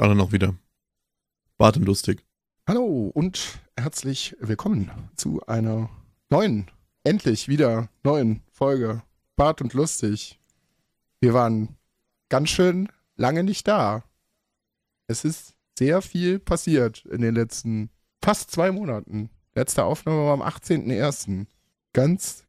anderen auch wieder. Bart und lustig. Hallo und herzlich willkommen zu einer neuen, endlich wieder neuen Folge Bart und lustig. Wir waren ganz schön lange nicht da. Es ist sehr viel passiert in den letzten fast 2 Monaten. Letzte Aufnahme war am 18.01. Ganz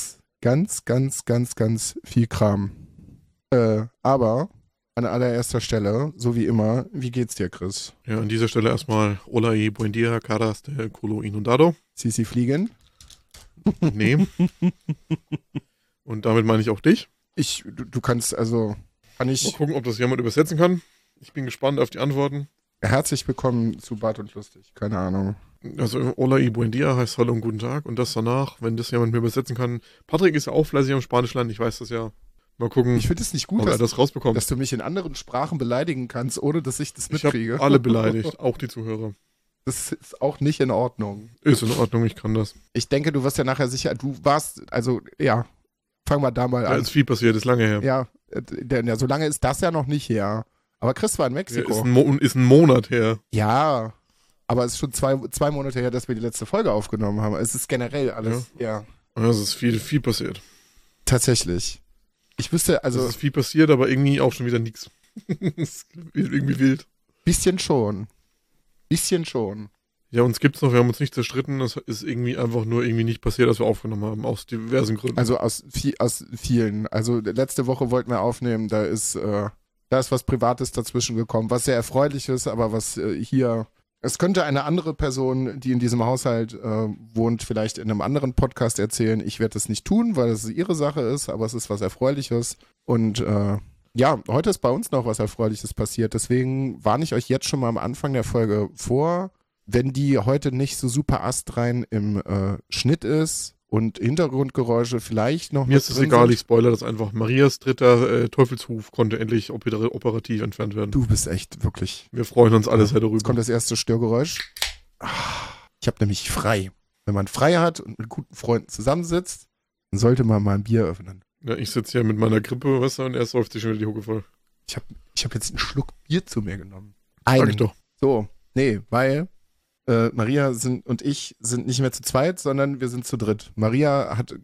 viel Kram. Aber an allererster Stelle, so wie immer, wie geht's dir, Chris? Ja, an dieser Stelle erstmal Hola y buen día, caras de culo inundado. Sie fliegen? Nee. Und damit meine ich auch dich. Du kannst, also, kann Mal ich... gucken, ob das jemand übersetzen kann. Ich bin gespannt auf die Antworten. Herzlich willkommen zu Bart und Lustig, keine Ahnung. Also Hola y buen día heißt Hallo und guten Tag. Und das danach, wenn das jemand mir übersetzen kann. Patrick ist ja auch fleißig am Spanisch lernen, ich weiß das ja. Mal gucken, Ich finde es nicht gut, ob er das rausbekommt. dass du mich in anderen Sprachen beleidigen kannst, ohne dass ich das Ich mitkriege. habe alle beleidigt, auch die Zuhörer. Das ist auch nicht in Ordnung. Ist in Ordnung, ich kann das. Ich denke, du wirst ja nachher sicher, du warst, also, ja, fangen wir da mal Da an. ist viel passiert, ist lange her. Ja, denn so lange ist das ja noch nicht her. Aber Chris war in Ja, Mexiko. ist ein Monat her. Ja, aber es ist schon zwei Monate her, dass wir die letzte Folge aufgenommen haben. Es ist generell alles, ja, Es ist viel passiert. tatsächlich. Ich wüsste, also, Es ist viel passiert, aber irgendwie auch schon wieder nichts. Ist irgendwie wild. bisschen schon. Ja, uns gibt's noch, wir haben uns nicht zerstritten, das ist irgendwie einfach nur irgendwie nicht passiert, als wir aufgenommen haben, aus diversen Gründen. Also aus vielen. Also letzte Woche wollten wir aufnehmen, da ist was Privates dazwischen gekommen, was sehr erfreulich ist, aber was hier... Es könnte eine andere Person, die in diesem Haushalt wohnt, vielleicht in einem anderen Podcast erzählen. Ich werde das nicht tun, weil es ihre Sache ist, aber es ist was Erfreuliches. Und ja, heute ist bei uns noch was Erfreuliches passiert. Deswegen warne ich euch jetzt schon mal am Anfang der Folge vor, wenn die heute nicht so super astrein im Schnitt ist und Hintergrundgeräusche vielleicht noch Mir ist es drin egal, sind. ich spoilere das einfach. Marias dritter Teufelshuf konnte endlich operativ entfernt werden. Du bist echt wirklich... Wir freuen uns alle sehr Jetzt darüber. kommt das erste Störgeräusch. Ich habe nämlich frei. Wenn man frei hat und mit guten Freunden zusammensitzt, dann sollte man mal ein Bier öffnen. Ja, ich sitze hier mit meiner Grippe, weißt du, und er säuft sich schon wieder die Hucke voll. Ich hab jetzt einen Schluck Bier zu mir genommen. Sag ich doch. So, nee, weil Maria und ich sind nicht mehr zu zweit, sondern wir sind zu dritt. Maria hat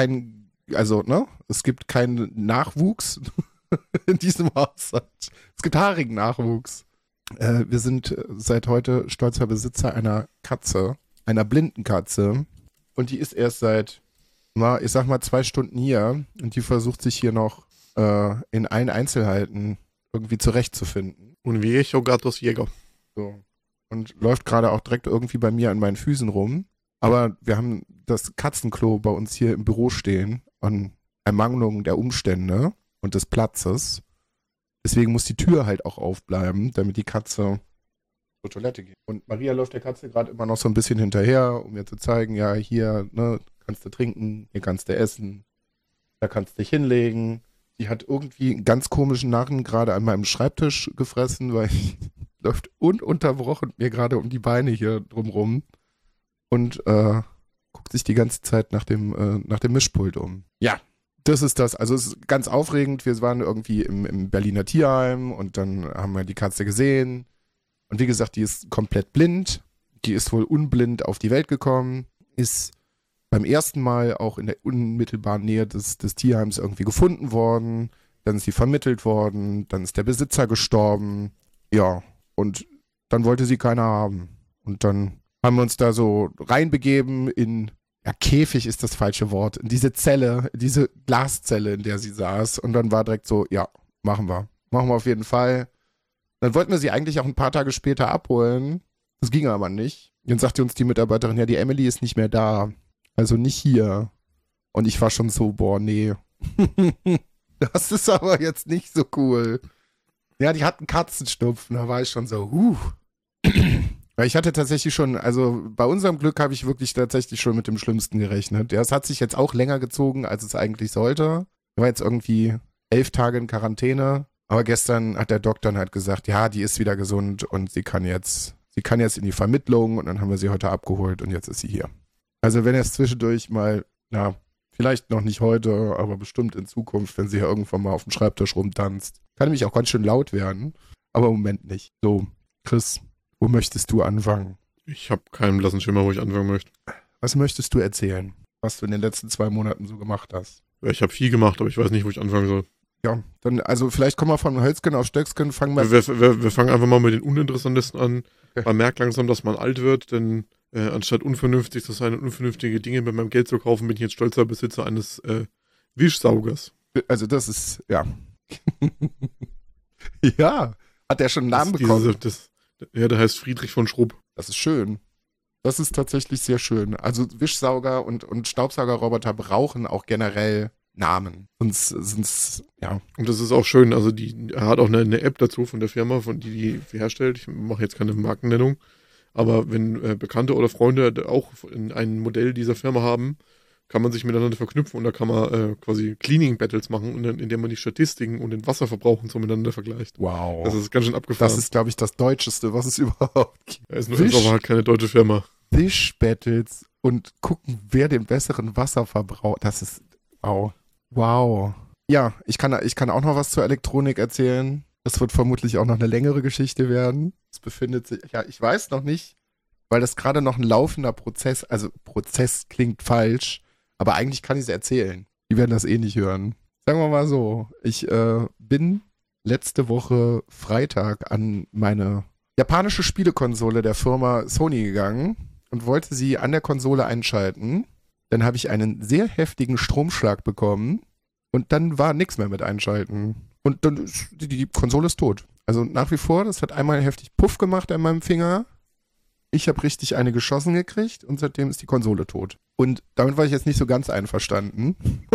es gibt keinen Nachwuchs in diesem Haushalt. Es gibt haarigen Nachwuchs. Wir sind seit heute stolzer Besitzer einer Katze, einer blinden Katze. Und die ist erst seit, ich sag mal, 2 Stunden hier. Und die versucht sich hier noch in allen Einzelheiten irgendwie zurechtzufinden. Un viejo gatos Jäger. So. Und läuft gerade auch direkt irgendwie bei mir an meinen Füßen rum. Aber wir haben das Katzenklo bei uns hier im Büro stehen an Ermangelung der Umstände und des Platzes. Deswegen muss die Tür halt auch aufbleiben, damit die Katze zur Toilette geht. Und Maria läuft der Katze gerade immer noch so ein bisschen hinterher, um mir zu zeigen, ja, hier, ne, kannst du trinken, hier kannst du essen, da kannst du dich hinlegen. Die hat irgendwie einen ganz komischen Narren gerade an meinem Schreibtisch gefressen, weil ich läuft ununterbrochen mir gerade um die Beine hier drumrum und guckt sich die ganze Zeit nach dem Mischpult um. Ja, das ist das. Also es ist ganz aufregend. Wir waren irgendwie im Berliner Tierheim und dann haben wir die Katze gesehen. Und wie gesagt, die ist komplett blind. Die ist wohl unblind auf die Welt gekommen, ist beim ersten Mal auch in der unmittelbaren Nähe des Tierheims irgendwie gefunden worden. Dann ist sie vermittelt worden. Dann ist der Besitzer gestorben. Ja, und dann wollte sie keiner haben. Und dann haben wir uns da so reinbegeben in, ja, Käfig ist das falsche Wort, in diese Zelle, diese Glaszelle, in der sie saß. Und dann war direkt so, ja, machen wir. Machen wir auf jeden Fall. Dann wollten wir sie eigentlich auch ein paar Tage später abholen. Das ging aber nicht. Dann sagte uns die Mitarbeiterin, ja, die Emily ist nicht mehr da. Also nicht hier. Und ich war schon so, boah, nee. Das ist aber jetzt nicht so cool. Ja, die hatten Katzenstupfen, da war ich schon so, Weil ich hatte tatsächlich schon, also bei unserem Glück habe ich wirklich tatsächlich schon mit dem Schlimmsten gerechnet. Ja, es hat sich jetzt auch länger gezogen, als es eigentlich sollte. Ich war jetzt irgendwie 11 Tage in Quarantäne, aber gestern hat der Doktor dann halt gesagt, ja, die ist wieder gesund und sie kann jetzt in die Vermittlung und dann haben wir sie heute abgeholt und jetzt ist sie hier. Also wenn es zwischendurch mal, ja, vielleicht noch nicht heute, aber bestimmt in Zukunft, wenn sie ja irgendwann mal auf dem Schreibtisch rumtanzt, kann nämlich auch ganz schön laut werden. Aber im Moment nicht. So, Chris, wo möchtest du anfangen? Ich habe keinen blassen Schimmer, wo ich anfangen möchte. Was möchtest du erzählen, was du in den letzten 2 Monaten so gemacht hast? Ja, ich habe viel gemacht, aber ich weiß nicht, wo ich anfangen soll. Ja, dann, also vielleicht kommen wir von Hölzgen auf Stöcksken, fangen wir. Wir fangen einfach mal mit den uninteressantesten an. Okay. Man merkt langsam, dass man alt wird, denn anstatt unvernünftig zu sein und unvernünftige Dinge mit meinem Geld zu kaufen, bin ich jetzt stolzer Besitzer eines Wischsaugers. Also das ist, ja. Ja, hat der schon einen Namen Das- bekommen? Der heißt Friedrich von Schrupp. Das ist schön. Das ist tatsächlich sehr schön. Also Wischsauger und Staubsaugerroboter brauchen auch generell Namen. Sonst, ja. Und das ist auch schön. Also er hat auch eine App dazu von der Firma, von die herstellt. Ich mache jetzt keine Markennennung. Aber wenn Bekannte oder Freunde auch ein Modell dieser Firma haben, kann man sich miteinander verknüpfen und da kann man quasi Cleaning Battles machen, indem man die Statistiken und den Wasserverbrauch und so miteinander vergleicht. Wow. Das ist ganz schön abgefahren. Das ist, glaube ich, das Deutscheste, was es überhaupt gibt. ist aber halt keine deutsche Firma. Wischbattles und gucken, wer den besseren Wasserverbrauch. Das ist, wow. Wow. Ja, ich kann auch noch was zur Elektronik erzählen. Das wird vermutlich auch noch eine längere Geschichte werden. Es befindet sich, ja, ich weiß noch nicht, weil das gerade noch ein laufender Prozess, also Prozess klingt falsch, aber eigentlich kann ich es erzählen. Die werden das eh nicht hören. Sagen wir mal so, ich bin letzte Woche Freitag an meine japanische Spielekonsole der Firma Sony gegangen und wollte sie an der Konsole einschalten. Dann habe ich einen sehr heftigen Stromschlag bekommen und dann war nichts mehr mit einschalten. Und dann ist die Konsole ist tot. Also nach wie vor, das hat einmal heftig Puff gemacht an meinem Finger. Ich habe richtig eine geschossen gekriegt und seitdem ist die Konsole tot. Und damit war ich jetzt nicht so ganz einverstanden.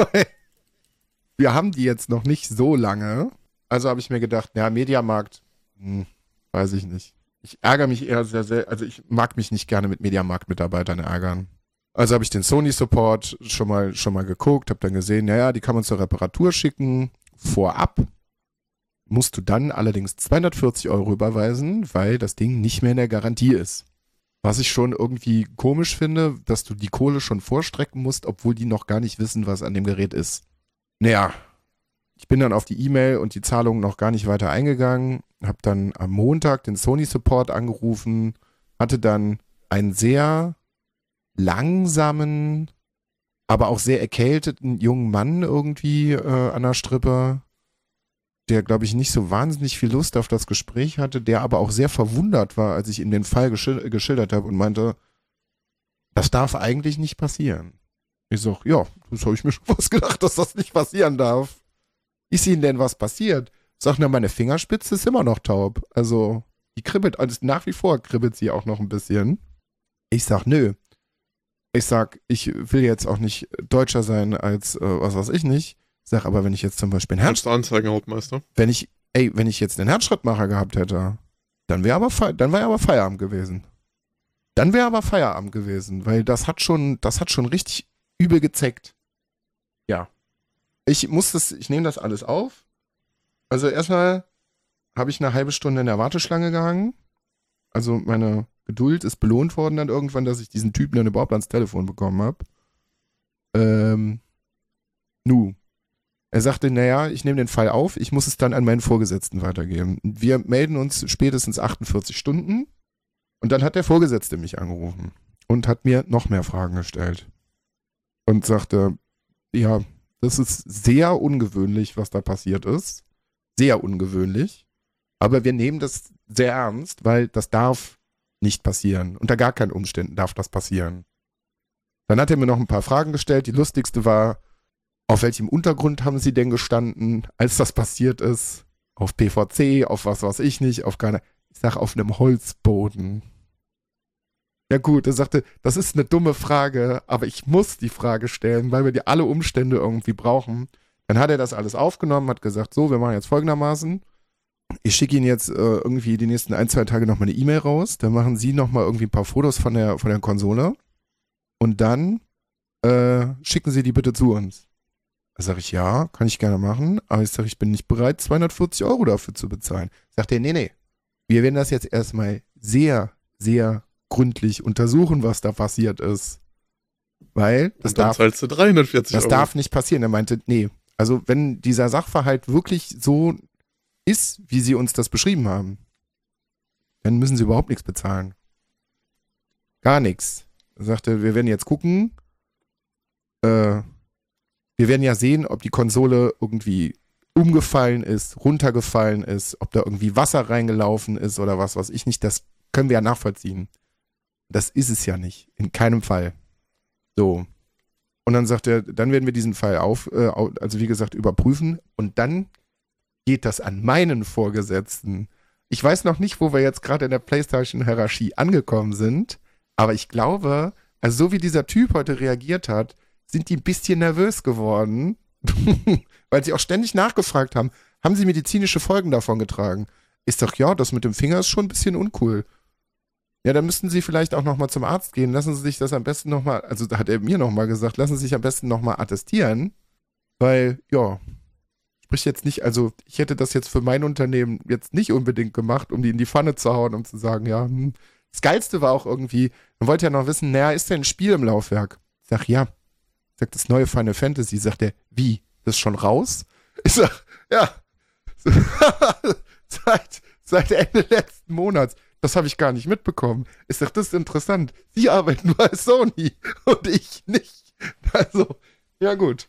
Wir haben die jetzt noch nicht so lange. Also habe ich mir gedacht, ja, Mediamarkt, weiß ich nicht. Ich ärgere mich eher sehr, also ich mag mich nicht gerne mit Mediamarkt-Mitarbeitern ärgern. Also habe ich den Sony-Support schon mal geguckt, habe dann gesehen, naja, die kann man zur Reparatur schicken. Vorab musst du dann allerdings 240 € überweisen, weil das Ding nicht mehr in der Garantie ist. Was ich schon irgendwie komisch finde, dass du die Kohle schon vorstrecken musst, obwohl die noch gar nicht wissen, was an dem Gerät ist. Naja, ich bin dann auf die E-Mail und die Zahlung noch gar nicht weiter eingegangen, habe dann am Montag den Sony-Support angerufen, hatte dann einen sehr langsamen, aber auch sehr erkälteten jungen Mann irgendwie an der Strippe, der, glaube ich, nicht so wahnsinnig viel Lust auf das Gespräch hatte, der aber auch sehr verwundert war, als ich ihm den Fall geschildert habe und meinte, das darf eigentlich nicht passieren. Ich sag, ja, das habe ich mir schon fast gedacht, dass das nicht passieren darf. Ist Ihnen denn was passiert? Sag, na, meine Fingerspitze ist immer noch taub. Also, die kribbelt, also nach wie vor kribbelt sie auch noch ein bisschen. Ich sag, nö. Ich sag, ich will jetzt auch nicht deutscher sein als was weiß ich nicht. Ich sag, aber wenn ich jetzt zum Beispiel einen Kannst du anzeigen, Hauptmeister? wenn ich jetzt einen Herzschrittmacher gehabt hätte, dann wäre aber Feierabend gewesen. Dann wäre aber Feierabend gewesen, weil das hat schon richtig übel gezeckt. Ja. Ich nehme das alles auf. Also erstmal habe ich eine halbe Stunde in der Warteschlange gehangen. Also meine Geduld ist belohnt worden dann irgendwann, dass ich diesen Typen dann überhaupt ans Telefon bekommen habe. Er sagte, naja, ich nehme den Fall auf, ich muss es dann an meinen Vorgesetzten weitergeben. Wir melden uns spätestens 48 Stunden und dann hat der Vorgesetzte mich angerufen und hat mir noch mehr Fragen gestellt. Und sagte, ja, das ist sehr ungewöhnlich, was da passiert ist. Sehr ungewöhnlich. Aber wir nehmen das sehr ernst, weil das darf nicht passieren. Unter gar keinen Umständen darf das passieren. Dann hat er mir noch ein paar Fragen gestellt. Die lustigste war, auf welchem Untergrund haben Sie denn gestanden, als das passiert ist? Auf PVC, auf was weiß ich nicht, auf keiner. Ich sag, auf einem Holzboden. Ja gut, er sagte, das ist eine dumme Frage, aber ich muss die Frage stellen, weil wir die alle Umstände irgendwie brauchen. Dann hat er das alles aufgenommen, hat gesagt, so, wir machen jetzt folgendermaßen. Ich schicke Ihnen jetzt irgendwie die nächsten 1-2 Tage nochmal eine E-Mail raus. Dann machen Sie nochmal irgendwie ein paar Fotos von der Konsole. Und dann schicken Sie die bitte zu uns. Da sage ich, ja, kann ich gerne machen. Aber ich sage, ich bin nicht bereit, 240 € dafür zu bezahlen. Sagt er, nee. Wir werden das jetzt erstmal sehr, sehr gründlich untersuchen, was da passiert ist. Weil das zahlst du 340 das €. darf nicht passieren. Er meinte, nee. Also wenn dieser Sachverhalt wirklich so ist, wie sie uns das beschrieben haben, dann müssen sie überhaupt nichts bezahlen. Gar nichts. Er sagte, wir werden jetzt gucken, wir werden ja sehen, ob die Konsole irgendwie umgefallen ist, runtergefallen ist, ob da irgendwie Wasser reingelaufen ist oder was weiß ich nicht. Das können wir ja nachvollziehen. Das ist es ja nicht. In keinem Fall. So. Und dann sagt er, dann werden wir diesen Fall also wie gesagt, überprüfen und dann geht das an meinen Vorgesetzten. Ich weiß noch nicht, wo wir jetzt gerade in der PlayStation-Hierarchie angekommen sind, aber ich glaube, also so wie dieser Typ heute reagiert hat, sind die ein bisschen nervös geworden, weil sie auch ständig nachgefragt haben, haben sie medizinische Folgen davon getragen? Ich sag, ja, das mit dem Finger ist schon ein bisschen uncool. Ja, dann müssten sie vielleicht auch nochmal zum Arzt gehen. Lassen Sie sich das am besten nochmal, also hat er mir nochmal gesagt, lassen Sie sich am besten nochmal attestieren, weil, ja, spricht jetzt nicht, also ich hätte das jetzt für mein Unternehmen jetzt nicht unbedingt gemacht, um die in die Pfanne zu hauen, um zu sagen, ja, Das Geilste war auch irgendwie, man wollte ja noch wissen, naja, ist denn ein Spiel im Laufwerk? Ich sag, ja. Ich sag, das neue Final Fantasy. Sagt er, wie? Das ist schon raus? Ich sag, ja. seit Ende letzten Monats. Das habe ich gar nicht mitbekommen. Ich sag, das ist interessant. Sie arbeiten nur als Sony und ich nicht. Also, ja gut.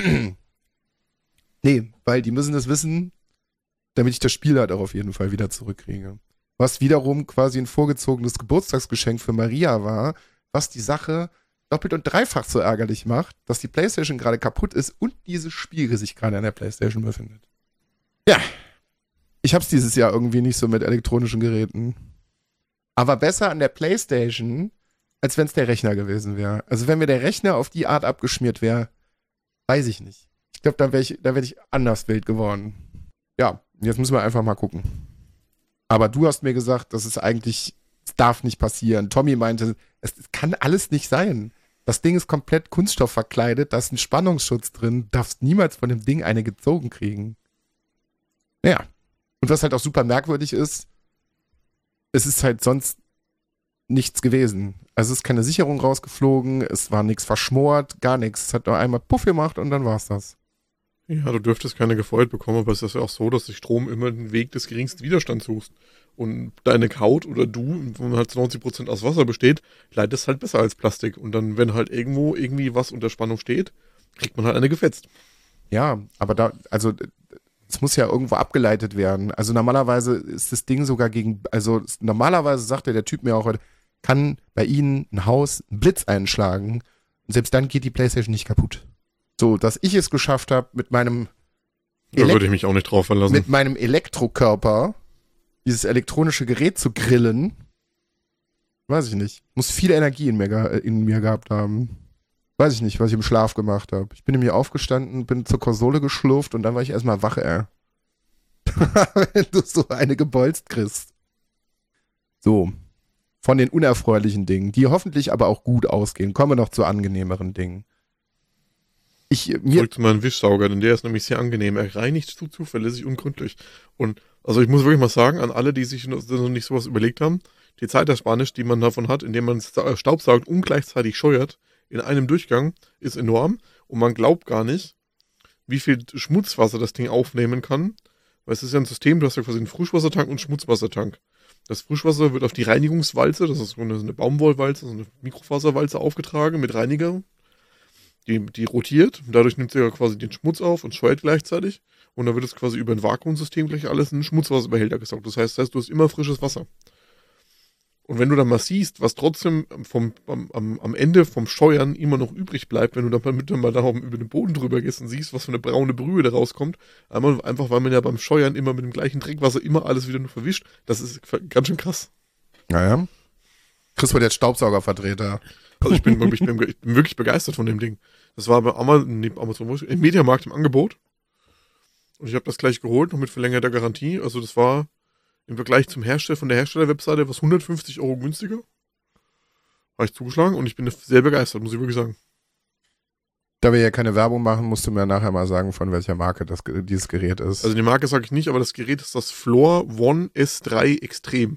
Nee, weil die müssen das wissen, damit ich das Spiel halt auch auf jeden Fall wieder zurückkriege. Was wiederum quasi ein vorgezogenes Geburtstagsgeschenk für Maria war, was die Sache doppelt und dreifach so ärgerlich macht, dass die PlayStation gerade kaputt ist und dieses Spiel sich gerade an der PlayStation befindet. Ja, ich hab's dieses Jahr irgendwie nicht so mit elektronischen Geräten. Aber besser an der PlayStation, als wenn es der Rechner gewesen wäre. Also wenn mir der Rechner auf die Art abgeschmiert wäre, weiß ich nicht. Ich glaube, da wär ich anders wild geworden. Ja, jetzt müssen wir einfach mal gucken. Aber du hast mir gesagt, das ist eigentlich, es darf nicht passieren. Tommy meinte, es kann alles nicht sein. Das Ding ist komplett Kunststoff verkleidet, da ist ein Spannungsschutz drin, darfst niemals von dem Ding eine gezogen kriegen. Ja. Und was halt auch super merkwürdig ist, es ist halt sonst nichts gewesen. Also es ist keine Sicherung rausgeflogen, es war nichts verschmort, gar nichts. Es hat nur einmal Puff gemacht und dann war's das. Ja, du dürftest keine gefeuert bekommen, aber es ist ja auch so, dass du Strom immer den Weg des geringsten Widerstands suchst. Und deine Haut oder du, wo halt zu 90% aus Wasser besteht, leitet es halt besser als Plastik. Und dann, wenn halt irgendwo irgendwie was unter Spannung steht, kriegt man halt eine gefetzt. Ja, aber es muss ja irgendwo abgeleitet werden. Also normalerweise ist das Ding sogar normalerweise sagte der Typ mir auch heute, kann bei Ihnen ein Haus einen Blitz einschlagen und selbst dann geht die PlayStation nicht kaputt. So, dass ich es geschafft habe, mit meinem Da würde ich mich auch nicht drauf verlassen. Mit meinem Elektrokörper dieses elektronische Gerät zu grillen, weiß ich nicht. Muss viel Energie in mir gehabt haben. Weiß ich nicht, was ich im Schlaf gemacht habe. Ich bin nämlich aufgestanden, bin zur Konsole geschlurft und dann war ich erstmal wach, Wenn du so eine gebolzt kriegst. So. Von den unerfreulichen Dingen, die hoffentlich aber auch gut ausgehen, kommen wir noch zu angenehmeren Dingen. Zurück zu meinem Wischsauger, denn der ist nämlich sehr angenehm. Er reinigt zuverlässig und gründlich. Und also ich muss wirklich mal sagen, an alle, die sich noch nicht sowas überlegt haben, die Zeitersparnis, die man davon hat, indem man Staubsaugt und gleichzeitig scheuert, in einem Durchgang, ist enorm. Und man glaubt gar nicht, wie viel Schmutzwasser das Ding aufnehmen kann. Weil es ist ja ein System, du hast ja quasi einen Frischwassertank und einen Schmutzwassertank. Das Frischwasser wird auf die Reinigungswalze, das ist so eine Baumwollwalze, so eine Mikrofaserwalze aufgetragen mit Reiniger. Die rotiert, dadurch nimmt sie ja quasi den Schmutz auf und scheuert gleichzeitig. Und dann wird es quasi über ein Vakuumsystem gleich alles in einen Schmutzwasserbehälter gesaugt. Das heißt, du hast immer frisches Wasser. Und wenn du dann mal siehst, was trotzdem am Ende vom Scheuern immer noch übrig bleibt, wenn du dann mal da über den Boden drüber gehst und siehst, was für eine braune Brühe da rauskommt, einfach weil man ja beim Scheuern immer mit dem gleichen Trinkwasser immer alles wieder nur verwischt, das ist ganz schön krass. Naja. Chris wird jetzt Staubsaugervertreter. Also ich bin wirklich begeistert von dem Ding. Das war bei Amazon, im Mediamarkt im Angebot. Und ich habe das gleich geholt, noch mit verlängerter Garantie. Also das war im Vergleich zum Hersteller, von der Herstellerwebseite, was 150 € günstiger. Habe ich zugeschlagen und ich bin sehr begeistert, muss ich wirklich sagen. Da wir ja keine Werbung machen, musst du mir nachher mal sagen, von welcher Marke dieses Gerät ist. Also die Marke sage ich nicht, aber das Gerät ist das Floor One S3 Extrem.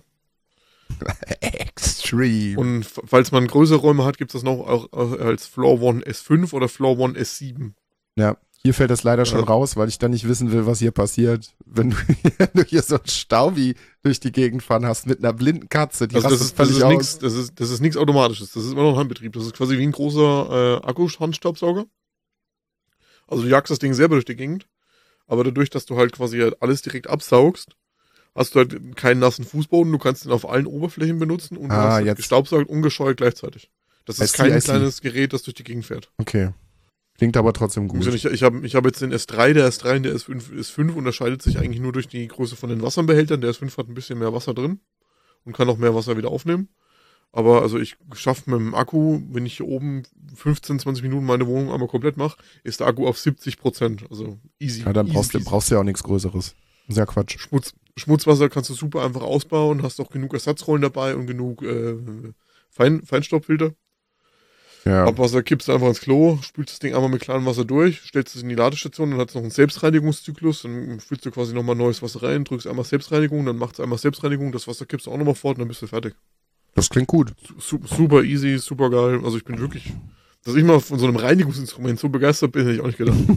Extreme. Und falls man größere Räume hat, gibt es das noch auch als Floor One S5 oder Floor One S7. Ja, Hier fällt das leider schon raus, weil ich dann nicht wissen will, was hier passiert. Wenn du hier so ein Staubi durch die Gegend fahren hast mit einer blinden Katze, die also rastet völlig aus. Das ist nichts Automatisches. Das ist immer noch ein Handbetrieb. Das ist quasi wie ein großer Akku-Handstaubsauger. Also du jagst das Ding selber durch die Gegend. Aber dadurch, dass du halt quasi halt alles direkt absaugst, hast du halt keinen nassen Fußboden. Du kannst ihn auf allen Oberflächen benutzen und du hast halt gestaubsaugt und gescheuert gleichzeitig. Das ist kein kleines Gerät, das durch die Gegend fährt. Okay. Klingt aber trotzdem gut. Ich hab jetzt den S3, der S3 und der S5 unterscheidet sich eigentlich nur durch die Größe von den Wasserbehältern. Der S5 hat ein bisschen mehr Wasser drin und kann auch mehr Wasser wieder aufnehmen. Aber also ich schaffe mit dem Akku, wenn ich hier oben 15, 20 Minuten meine Wohnung einmal komplett mache, ist der Akku auf 70%. Also easy. Ja, dann brauchst du ja auch nichts Größeres. Sehr Quatsch. Schmutzwasser kannst du super einfach ausbauen, hast auch genug Ersatzrollen dabei und genug Feinstaubfilter. Ja. Abwasser kippst du einfach ins Klo, spülst das Ding einmal mit klarem Wasser durch, stellst es in die Ladestation, dann hat es noch einen Selbstreinigungszyklus, dann füllst du quasi nochmal neues Wasser rein, drückst einmal Selbstreinigung, dann macht es einmal Selbstreinigung, das Wasser kippst du auch nochmal fort und dann bist du fertig. Das klingt gut. Super easy, super geil. Also ich bin wirklich, dass ich mal von so einem Reinigungsinstrument so begeistert bin, hätte ich auch nicht gedacht.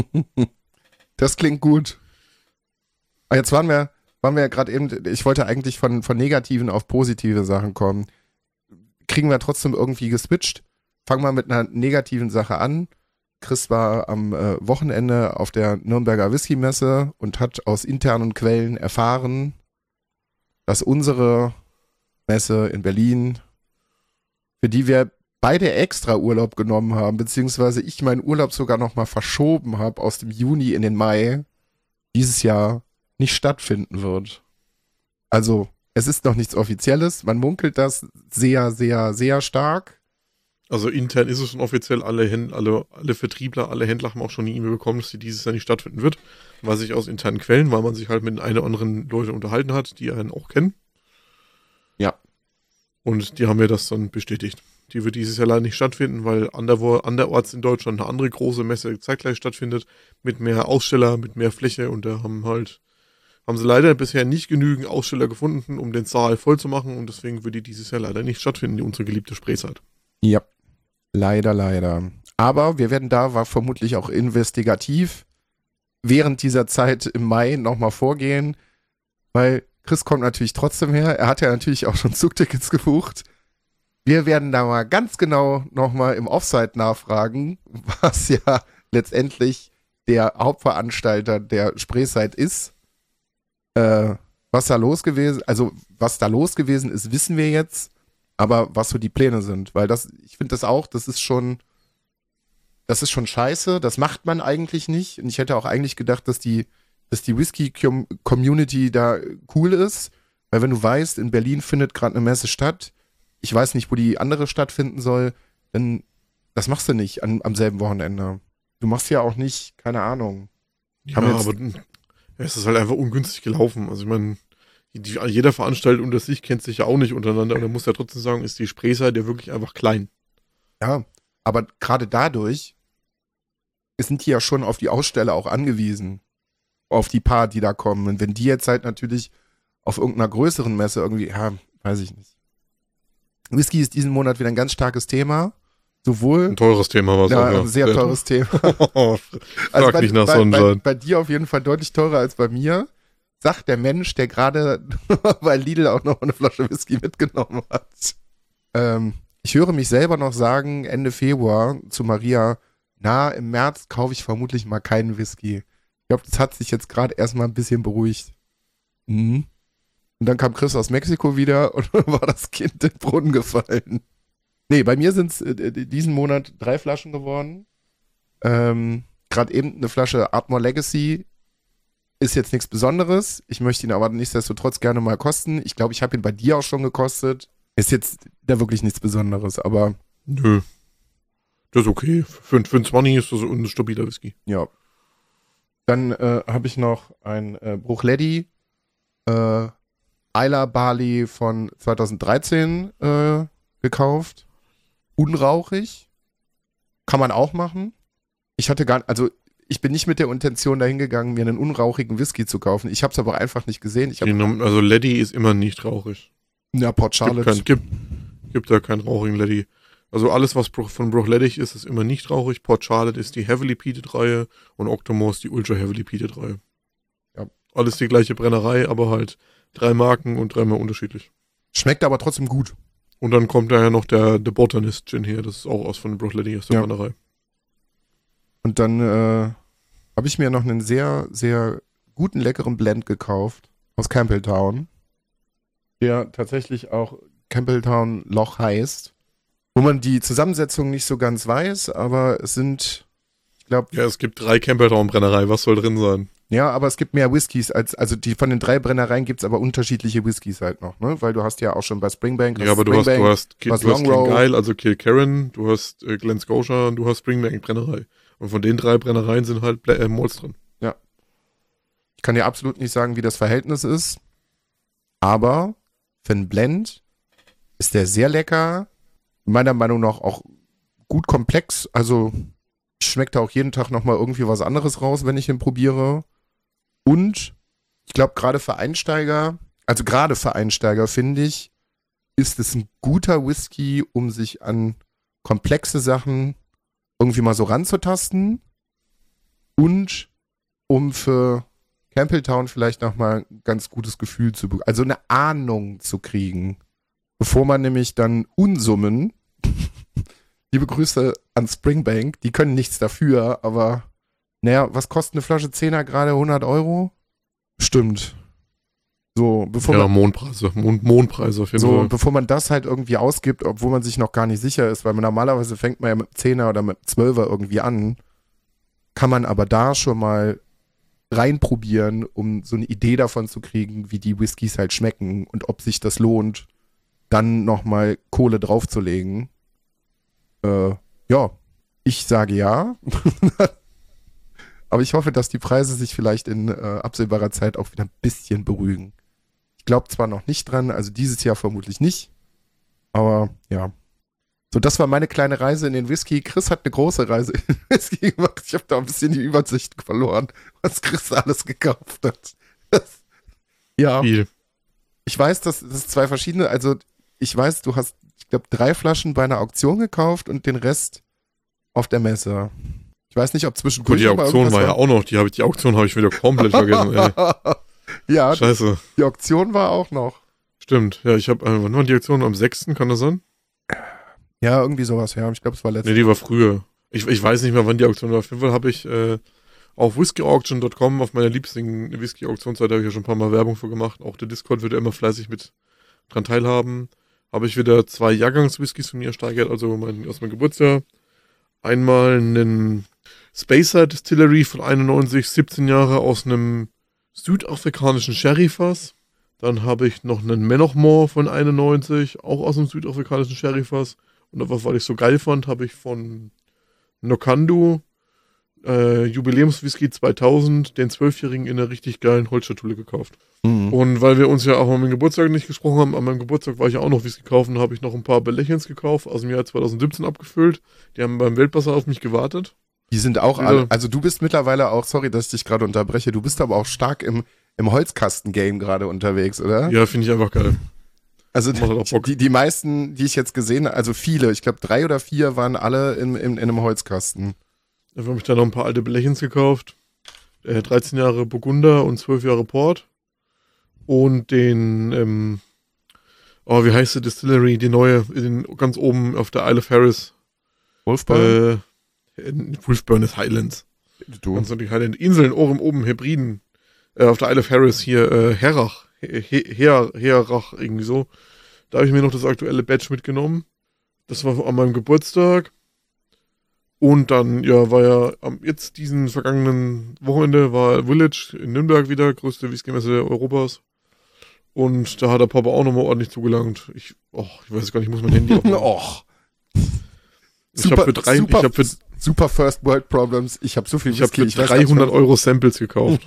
Das klingt gut. Aber jetzt waren wir ja gerade eben, ich wollte eigentlich von negativen auf positive Sachen kommen. Kriegen wir trotzdem irgendwie geswitcht? Fangen wir mit einer negativen Sache an. Chris war am Wochenende auf der Nürnberger Whisky-Messe und hat aus internen Quellen erfahren, dass unsere Messe in Berlin, für die wir beide extra Urlaub genommen haben, beziehungsweise ich meinen Urlaub sogar nochmal verschoben habe aus dem Juni in den Mai, dieses Jahr nicht stattfinden wird. Also, es ist noch nichts Offizielles. Man munkelt das sehr, sehr, sehr stark. Also intern ist es schon offiziell, alle Vertriebler, alle Händler haben auch schon eine E-Mail bekommen, dass sie dieses Jahr nicht stattfinden wird. Weiß ich aus internen Quellen, weil man sich halt mit den einen oder anderen Leuten unterhalten hat, die einen auch kennen. Ja. Und die haben mir das dann bestätigt. Die wird dieses Jahr leider nicht stattfinden, weil anderorts in Deutschland eine andere große Messe zeitgleich stattfindet, mit mehr Aussteller, mit mehr Fläche und da haben sie leider bisher nicht genügend Aussteller gefunden, um den Saal voll zu machen und deswegen wird die dieses Jahr leider nicht stattfinden, unsere geliebte Spreezeit. Ja. Leider. Aber wir werden da vermutlich auch investigativ während dieser Zeit im Mai nochmal vorgehen, weil Chris kommt natürlich trotzdem her. Er hat ja natürlich auch schon Zugtickets gebucht. Wir werden da mal ganz genau nochmal im Offsite nachfragen, was ja letztendlich der Hauptveranstalter der Spreezeit ist. Was da los gewesen ist, wissen wir jetzt. Aber was so die Pläne sind, weil ich finde das ist schon scheiße, das macht man eigentlich nicht. Und ich hätte auch eigentlich gedacht, dass die Whisky-Community da cool ist, weil wenn du weißt, in Berlin findet gerade eine Messe statt, ich weiß nicht, wo die andere stattfinden soll, dann das machst du nicht am selben Wochenende. Du machst ja auch nicht, keine Ahnung. Ja, aber es ist halt einfach ungünstig gelaufen. Also ich meine, jeder Veranstalter unter sich kennt sich ja auch nicht untereinander und er muss ja trotzdem sagen, ist die Spreezeit ja wirklich einfach klein. Ja, aber gerade dadurch sind die ja schon auf die Aussteller auch angewiesen. Auf die paar, die da kommen. Und wenn die jetzt halt natürlich auf irgendeiner größeren Messe irgendwie, ja, weiß ich nicht. Whisky ist diesen Monat wieder ein ganz starkes Thema. Sowohl. Ein teures Thema war es auch, ja. Ein sehr teures Thema. Frag nicht nach Sonnenschein. Bei dir auf jeden Fall deutlich teurer als bei mir. Sagt der Mensch, der gerade bei Lidl auch noch eine Flasche Whisky mitgenommen hat. Ich höre mich selber noch sagen, Ende Februar zu Maria, im März kaufe ich vermutlich mal keinen Whisky. Ich glaube, das hat sich jetzt gerade erstmal ein bisschen beruhigt. Mhm. Und dann kam Chris aus Mexiko wieder und war das Kind in den Brunnen gefallen. Nee, bei mir sind es diesen Monat 3 Flaschen geworden. Gerade eben eine Flasche Ardmore Legacy. Ist jetzt nichts Besonderes. Ich möchte ihn aber nichtsdestotrotz gerne mal kosten. Ich glaube, ich habe ihn bei dir auch schon gekostet. Ist jetzt da wirklich nichts Besonderes, aber. Nö. Das ist okay. Für ein 20 ist das ein stabiler Whisky. Ja. Dann habe ich noch ein Bruichledi Islay Barley von 2013 gekauft. Unrauchig. Kann man auch machen. Ich bin nicht mit der Intention dahin gegangen, mir einen unrauchigen Whisky zu kaufen. Ich habe es aber einfach nicht gesehen. Also Leddy ist immer nicht rauchig. Ja, Port Charlotte. Gibt da keinen rauchigen Leddy. Also alles, was von Bruichladdich ist immer nicht rauchig. Port Charlotte ist die Heavily Peated Reihe und Octomore ist die Ultra Heavily Peated Reihe. Ja. Alles die gleiche Brennerei, aber halt 3 Marken und 3-mal unterschiedlich. Schmeckt aber trotzdem gut. Und dann kommt da ja noch der Botanist Gin her. Das ist auch aus von Bruichladdich aus der Brennerei. Und dann habe ich mir noch einen sehr, sehr guten, leckeren Blend gekauft aus Campbelltown, der tatsächlich auch Campbelltown Loch heißt, wo man die Zusammensetzung nicht so ganz weiß, aber es sind, ich glaube... Ja, es gibt 3 Campbelltown-Brennerei, was soll drin sein? Ja, aber es gibt mehr Whiskys also die von den 3 Brennereien gibt es aber unterschiedliche Whiskys halt noch, ne? Weil du hast ja auch schon bei Springbank... Ja, aber du hast Glengeil, also Kilkerran, du hast Glen Scotia und du hast Springbank Brennerei. Und von den 3 Brennereien sind halt Malts drin. Ja. Ich kann dir absolut nicht sagen, wie das Verhältnis ist, aber für einen Blend ist der sehr lecker, meiner Meinung nach auch gut komplex, also schmeckt da auch jeden Tag nochmal irgendwie was anderes raus, wenn ich ihn probiere. Und ich glaube, gerade für Einsteiger finde ich, ist es ein guter Whisky, um sich an komplexe Sachen irgendwie mal so ranzutasten und um für Campbelltown vielleicht nochmal ein ganz gutes Gefühl zu bekommen, also eine Ahnung zu kriegen, bevor man nämlich dann Unsummen, liebe Grüße an Springbank, die können nichts dafür, aber naja, was kostet eine Flasche 10er gerade? 100 Euro? Stimmt. So, bevor ja, man, Mondpreise auf jeden so, Fall. bevor man das halt irgendwie ausgibt, obwohl man sich noch gar nicht sicher ist, weil man normalerweise fängt man ja mit 10er oder mit 12er irgendwie an, kann man aber da schon mal reinprobieren, um so eine Idee davon zu kriegen, wie die Whiskys halt schmecken und ob sich das lohnt, dann nochmal Kohle draufzulegen. Ja, ich sage ja. Aber ich hoffe, dass die Preise sich vielleicht in absehbarer Zeit auch wieder ein bisschen beruhigen. Ich glaube zwar noch nicht dran, also dieses Jahr vermutlich nicht, aber ja. So, das war meine kleine Reise in den Whisky. Chris hat eine große Reise in den Whisky gemacht. Ich habe da ein bisschen die Übersicht verloren, was Chris alles gekauft hat. Ja. Viel. Ich weiß, das 2 verschiedene, also ich weiß, du hast, ich glaube, 3 Flaschen bei einer Auktion gekauft und den Rest auf der Messe. Ich weiß nicht, ob Gut, zwischendurch die Auktion war ja auch noch, die Auktion habe ich wieder komplett vergessen, ey. Ja, Scheiße. die Auktion war auch noch. Stimmt, ja, ich habe, wann war die Auktion? Am 6., kann das sein? Ja, irgendwie sowas, ja. Ich glaube, es war letztes. Nee, die war früher. Ich weiß nicht mehr, wann die Auktion war. Auf jeden Fall habe ich auf whiskyauction.com, auf meiner liebsten Whisky-Auktionsseite, habe ich ja schon ein paar Mal Werbung für gemacht. Auch der Discord wird ja immer fleißig mit dran teilhaben. Habe ich wieder 2 Jahrgangs-Whiskys von mir ersteigert, also aus meinem Geburtsjahr. Einmal einen Spacer Distillery von 91, 17 Jahre aus einem südafrikanischen Sherryfass. Dann habe ich noch einen Mennochmore von 91, auch aus einem südafrikanischen Sherryfass. Und einfach, weil ich so geil fand, habe ich von Nokandu Jubiläumswhisky 2000, den 12-jährigen in einer richtig geilen Holzschatulle gekauft. Mhm. Und weil wir uns ja auch an meinem Geburtstag nicht gesprochen haben, an meinem Geburtstag war ich ja auch noch Whisky kaufen, habe ich noch ein paar Belächens gekauft, aus dem Jahr 2017 abgefüllt. Die haben beim Weltbasar auf mich gewartet. Die sind auch alle, also du bist mittlerweile auch, sorry, dass ich dich gerade unterbreche, du bist aber auch stark im Holzkasten-Game gerade unterwegs, oder? Ja, finde ich einfach geil. Also die meisten, die ich jetzt gesehen habe, also viele, ich glaube 3 oder 4 waren alle in einem Holzkasten. Da habe ich dann noch ein paar alte Belächens gekauft. 13 Jahre Burgunder und 12 Jahre Port. Und den, wie heißt die Distillery, die neue, ganz oben auf der Isle of Harris. Wolfburn? Wolfburn ist Highlands. Du. Ganz die Highland Inseln, oben Hebriden. Auf der Isle of Harris hier, Herrach, irgendwie so. Da habe ich mir noch das aktuelle Batch mitgenommen. Das war an meinem Geburtstag. Und dann, ja, war ja jetzt diesen vergangenen Wochenende war Village in Nürnberg wieder, größte Whisky-Messe Europas. Und da hat der Papa auch nochmal ordentlich zugelangt. Ich weiß gar nicht, ich muss mein Handy aufmachen. Och. Super First World Problems. Ich habe so viel Whisky. Ich habe für 300 Euro Samples gekauft.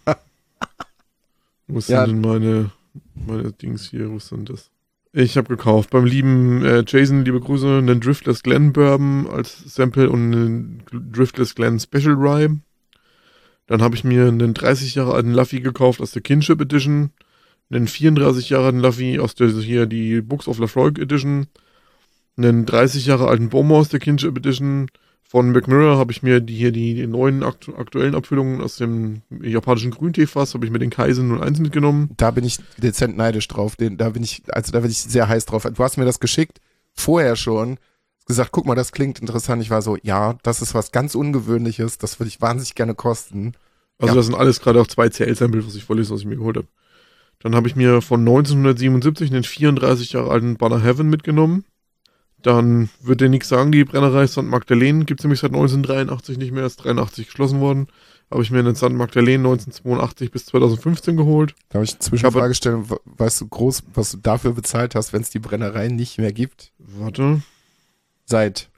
Wo sind denn meine Dings hier? Wo sind das? Ich habe gekauft beim lieben Jason, liebe Grüße, einen Driftless Glen Bourbon als Sample und einen Driftless Glen Special Rye. Dann habe ich mir einen 30 Jahre alten Luffy gekauft aus der Kinship Edition, einen 34 Jahre alten Luffy aus der hier die Books of Lafroig Edition, einen 30 Jahre alten Bowmer aus der Kinship Edition. Von McMurray habe ich mir die neuen aktuellen Abfüllungen aus dem japanischen Grünteefass, habe ich mir den Kaizen 01 mitgenommen. Da bin ich dezent neidisch drauf. Da bin ich sehr heiß drauf. Du hast mir das geschickt, vorher schon, gesagt, guck mal, das klingt interessant. Ich war so, ja, das ist was ganz Ungewöhnliches, das würde ich wahnsinnig gerne kosten. Also ja. Das sind alles gerade auch 2 CL-Samples, was ich vorlese, was ich mir geholt habe. Dann habe ich mir von 1977 einen 34 Jahre alten Banner Heaven mitgenommen. Dann wird dir nichts sagen, die Brennerei St. Magdalene gibt es nämlich seit 1983 nicht mehr, ist 83 geschlossen worden. Habe ich mir einen St. Magdalene 1982 bis 2015 geholt. Da habe ich eine Zwischenfrage gestellt, weißt du groß, was du dafür bezahlt hast, wenn es die Brennerei nicht mehr gibt? Warte. Seit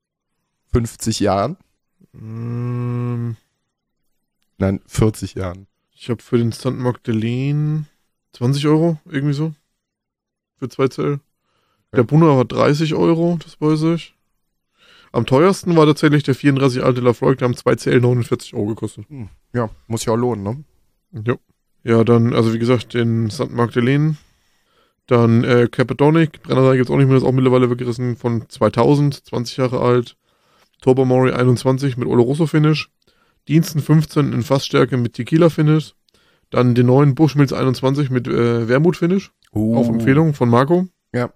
50 Jahren? Nein, 40 Jahren. Ich habe für den St. Magdalene 20 Euro, irgendwie so. Für 2 Zell. Der Bunner hat 30 Euro, das weiß ich. Am teuersten war tatsächlich der 34 alte Lafroig, der haben 2 CL 49 Euro gekostet. Ja, muss ja auch lohnen, ne? Ja. Ja, dann, also wie gesagt, den St. Magdalene. Dann Capadonic, Brennerei gibt es auch nicht mehr, ist auch mittlerweile weggerissen, von 2000, 20 Jahre alt. Tobermory 21 mit Oloroso Finish. Diensten 15 in Fassstärke mit Tequila Finish. Dann den neuen Bushmills 21 mit Wermut Finish. Auf Empfehlung von Marco. Ja.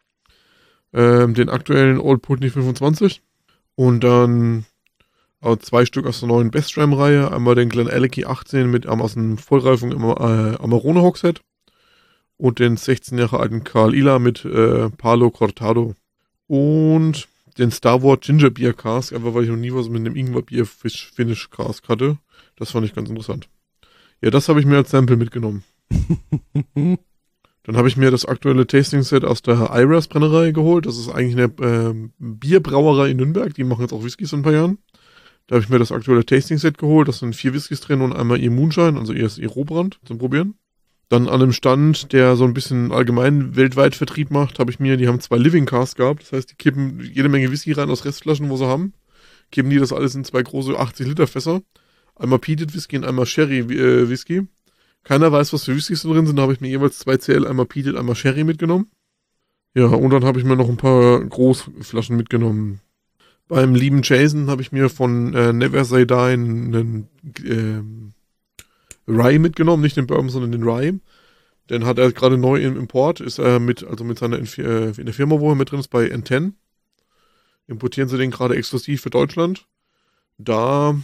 Den aktuellen Old Putney 25 und dann 2 Stück aus der neuen Best Ram-Reihe. Einmal den Glen Alecky 18 mit aus dem Vollreifung Amarone Hogshead und den 16 Jahre alten Carl Ila mit Palo Cortado und den Star Wars Ginger Beer Cask, einfach weil ich noch nie was mit einem Ingwer Bier Finish Cask hatte. Das fand ich ganz interessant. Ja, das habe ich mir als Sample mitgenommen. Dann habe ich mir das aktuelle Tasting-Set aus der Iras Brennerei geholt. Das ist eigentlich eine Bierbrauerei in Nürnberg. Die machen jetzt auch Whiskys in ein paar Jahren. Da habe ich mir das aktuelle Tasting-Set geholt. Da sind 4 Whiskys drin und einmal ihr Moonshine, also ihr Rohbrand zum Probieren. Dann an einem Stand, der so ein bisschen allgemein weltweit Vertrieb macht, die haben 2 Living Casks gehabt. Das heißt, die kippen jede Menge Whisky rein aus Restflaschen, wo sie haben. Kippen die das alles in 2 große 80-Liter-Fässer. Einmal Peated Whisky und einmal Sherry Whisky. Keiner weiß, was für Whiskys drin sind. Da habe ich mir jeweils 2 CL, einmal Peated, einmal Sherry mitgenommen. Ja, und dann habe ich mir noch ein paar Großflaschen mitgenommen. Beim lieben Jason habe ich mir von Never Say Die einen Rye mitgenommen. Nicht den Bourbon, sondern den Rye. Den hat er gerade neu im Import. Ist er mit seiner in der Firma, wo er mit drin ist, bei N10. Importieren sie den gerade exklusiv für Deutschland. Da,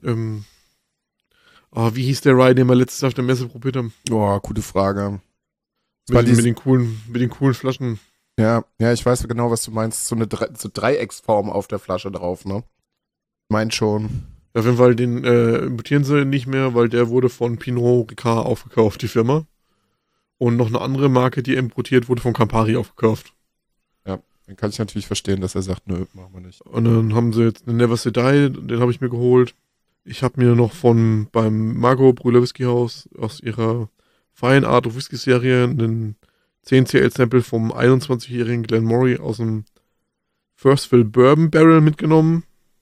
wie hieß der Rye, den wir letztes Jahr auf der Messe probiert haben? Oh, gute Frage. Mit den coolen Flaschen. Ja, ich weiß genau, was du meinst. So eine Dreiecksform auf der Flasche drauf, ne? Meint schon. Auf jeden Fall, den importieren sie nicht mehr, weil der wurde von Pinot Ricard aufgekauft, die Firma. Und noch eine andere Marke, die importiert wurde, von Campari aufgekauft. Ja, dann kann ich natürlich verstehen, dass er sagt, nö, machen wir nicht. Und dann haben sie jetzt einen Never Say Die, den habe ich mir geholt. Ich habe mir noch beim Margot Brüller Whisky House aus ihrer Fine Art of Whisky Serie einen 10 CL Sample vom 21-jährigen Glen Moray aus dem First Fill Bourbon Barrel mitgenommen.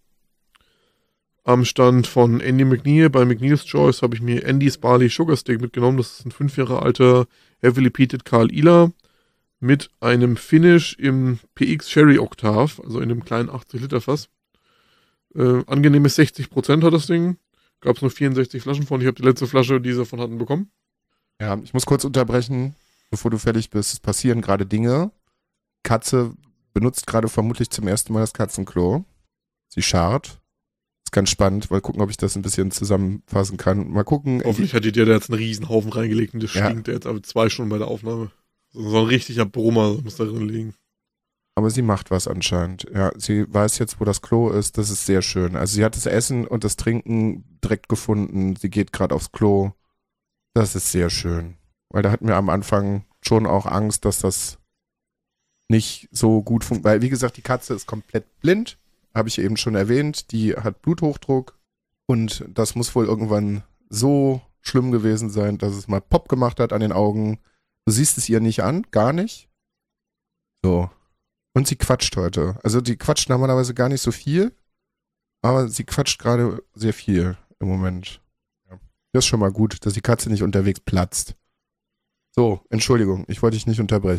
Am Stand von Andy McNeil bei McNeil's Choice habe ich mir Andy's Barley Sugar Steak mitgenommen. Das ist ein 5 Jahre alter Heavily Peated Carl Ila mit einem Finish im PX Sherry Octave, also in einem kleinen 80 Liter Fass. Angenehme 60% hat das Ding. Gab es nur 64 Flaschen von. Ich habe die letzte Flasche, die sie davon hatten, bekommen. Ja, ich muss kurz unterbrechen, bevor du fertig bist. Es passieren gerade Dinge. Katze benutzt gerade vermutlich zum ersten Mal das Katzenklo. Sie scharrt. Ist ganz spannend. Mal gucken, ob ich das ein bisschen zusammenfassen kann. Mal gucken. Hoffentlich hat die dir da jetzt einen riesen Haufen reingelegt und das stinkt jetzt aber 2 Stunden bei der Aufnahme. So ein richtiger Brummer muss da drin liegen. Aber sie macht was anscheinend. Ja, sie weiß jetzt, wo das Klo ist. Das ist sehr schön. Also sie hat das Essen und das Trinken direkt gefunden. Sie geht gerade aufs Klo. Das ist sehr schön. Weil da hatten wir am Anfang schon auch Angst, dass das nicht so gut funktioniert. Weil, wie gesagt, die Katze ist komplett blind. Habe ich eben schon erwähnt. Die hat Bluthochdruck. Und das muss wohl irgendwann so schlimm gewesen sein, dass es mal Pop gemacht hat an den Augen. Du siehst es ihr nicht an. Gar nicht. So. Und sie quatscht heute. Also die quatscht normalerweise gar nicht so viel, aber sie quatscht gerade sehr viel im Moment. Ja. Das ist schon mal gut, dass die Katze nicht unterwegs platzt. So, Entschuldigung, ich wollte dich nicht unterbrechen.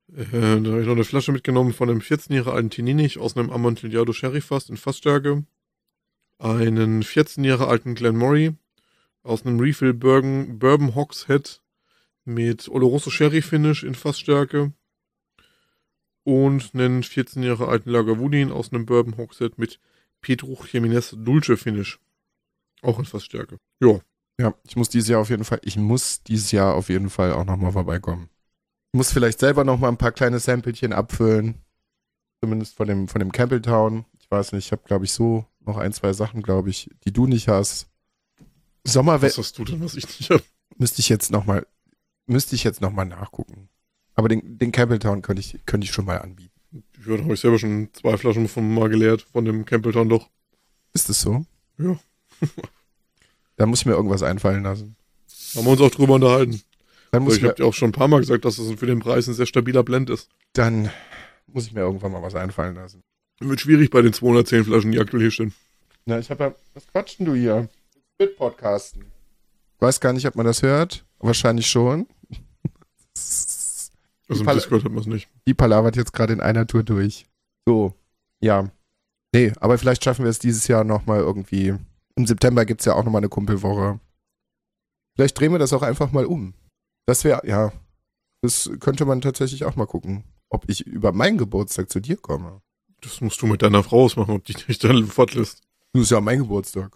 Da habe ich noch eine Flasche mitgenommen von einem 14 Jahre alten Teninich aus einem Amontillado Sherry Fass in Fassstärke. Einen 14 Jahre alten Glenmorangie aus einem Refill Bourbon Hogshead mit Oloroso Sherry Finish in Fassstärke. Und einen 14 Jahre alten Lagavulin aus einem Bourbon Hogshead mit Pedro Jiménez Dulce Finish. Auch in Fassstärke. Ja. Ja, ich muss dieses Jahr auf jeden Fall auch nochmal vorbeikommen. Ich muss vielleicht selber nochmal ein paar kleine Samplechen abfüllen. Zumindest von dem Campbelltown. Ich weiß nicht, ich habe, glaube ich, so noch 1, 2 Sachen, glaube ich, die du nicht hast. Was hast du denn, was ich nicht habe? Müsste ich jetzt nochmal nachgucken. Aber den Campbelltown könnte ich schon mal anbieten. Ja, da habe ich selber schon 2 Flaschen von mal geleert, von dem Campbelltown doch. Ist das so? Ja. Da muss ich mir irgendwas einfallen lassen. Haben wir uns auch drüber unterhalten. Ich habe dir auch schon ein paar Mal gesagt, dass das für den Preis ein sehr stabiler Blend ist. Dann muss ich mir irgendwann mal was einfallen lassen. Wird schwierig bei den 210 Flaschen, die aktuell hier stehen. Na, ich habe ja... Was quatschst denn du hier? Mit-Podcasten. Weiß gar nicht, ob man das hört. Wahrscheinlich schon. Also im Discord hat man es nicht. Die palavert jetzt gerade in einer Tour durch. So, ja. Nee, aber vielleicht schaffen wir es dieses Jahr nochmal irgendwie. Im September gibt es ja auch nochmal eine Kumpelwoche. Vielleicht drehen wir das auch einfach mal um. Das wäre, ja, das könnte man tatsächlich auch mal gucken, ob ich über meinen Geburtstag zu dir komme. Das musst du mit deiner Frau ausmachen, ob die dich dann fortlässt. Das ist ja mein Geburtstag.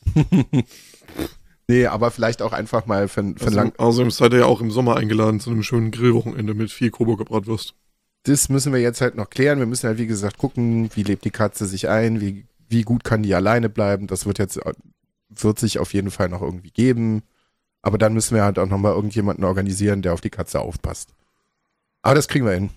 Nee, aber vielleicht auch einfach mal für lang. Außerdem seid ihr ja auch im Sommer eingeladen zu einem schönen Grillwochenende mit viel Coburger Bratwurst. Das müssen wir jetzt halt noch klären. Wir müssen halt, wie gesagt, gucken, wie lebt die Katze sich ein, wie gut kann die alleine bleiben. Das wird sich auf jeden Fall noch irgendwie geben. Aber dann müssen wir halt auch nochmal irgendjemanden organisieren, der auf die Katze aufpasst. Aber das kriegen wir hin.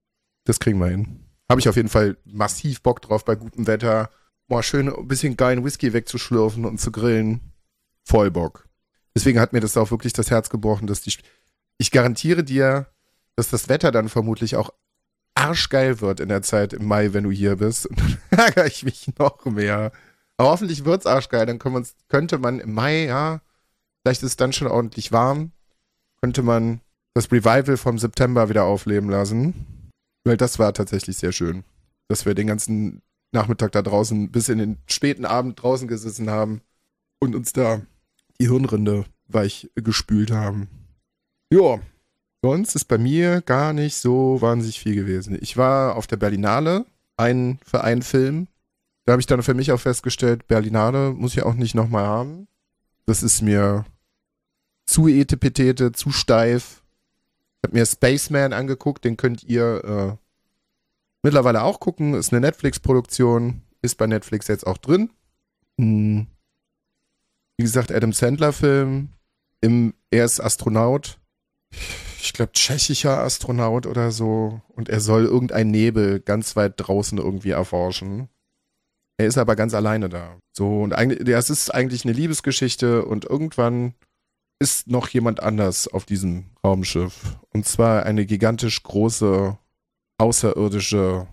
Habe ich auf jeden Fall massiv Bock drauf bei gutem Wetter. Mal schön ein bisschen geilen Whisky wegzuschlürfen und zu grillen. Voll Bock. Deswegen hat mir das auch wirklich das Herz gebrochen, dass ich garantiere dir, dass das Wetter dann vermutlich auch arschgeil wird in der Zeit im Mai, wenn du hier bist. Und dann ärgere ich mich noch mehr. Aber hoffentlich wird's arschgeil. Dann könnte man im Mai, ja, vielleicht ist es dann schon ordentlich warm, könnte man das Revival vom September wieder aufleben lassen. Weil das war tatsächlich sehr schön. Dass wir den ganzen Nachmittag da draußen bis in den späten Abend draußen gesessen haben und uns da die Hirnrinde weich gespült haben. Ja, sonst ist bei mir gar nicht so wahnsinnig viel gewesen. Ich war auf der Berlinale, für einen Film. Da habe ich dann für mich auch festgestellt, Berlinale muss ich auch nicht nochmal haben. Das ist mir zu etepetete, zu steif. Ich habe mir Spaceman angeguckt, den könnt ihr mittlerweile auch gucken. Ist eine Netflix-Produktion, ist bei Netflix jetzt auch drin. Wie gesagt, Adam Sandler-Film. Er ist Astronaut. Ich glaube, tschechischer Astronaut oder so. Und er soll irgendein Nebel ganz weit draußen irgendwie erforschen. Er ist aber ganz alleine da. So, und es ist eigentlich eine Liebesgeschichte und irgendwann ist noch jemand anders auf diesem Raumschiff. Und zwar eine gigantisch große, außerirdische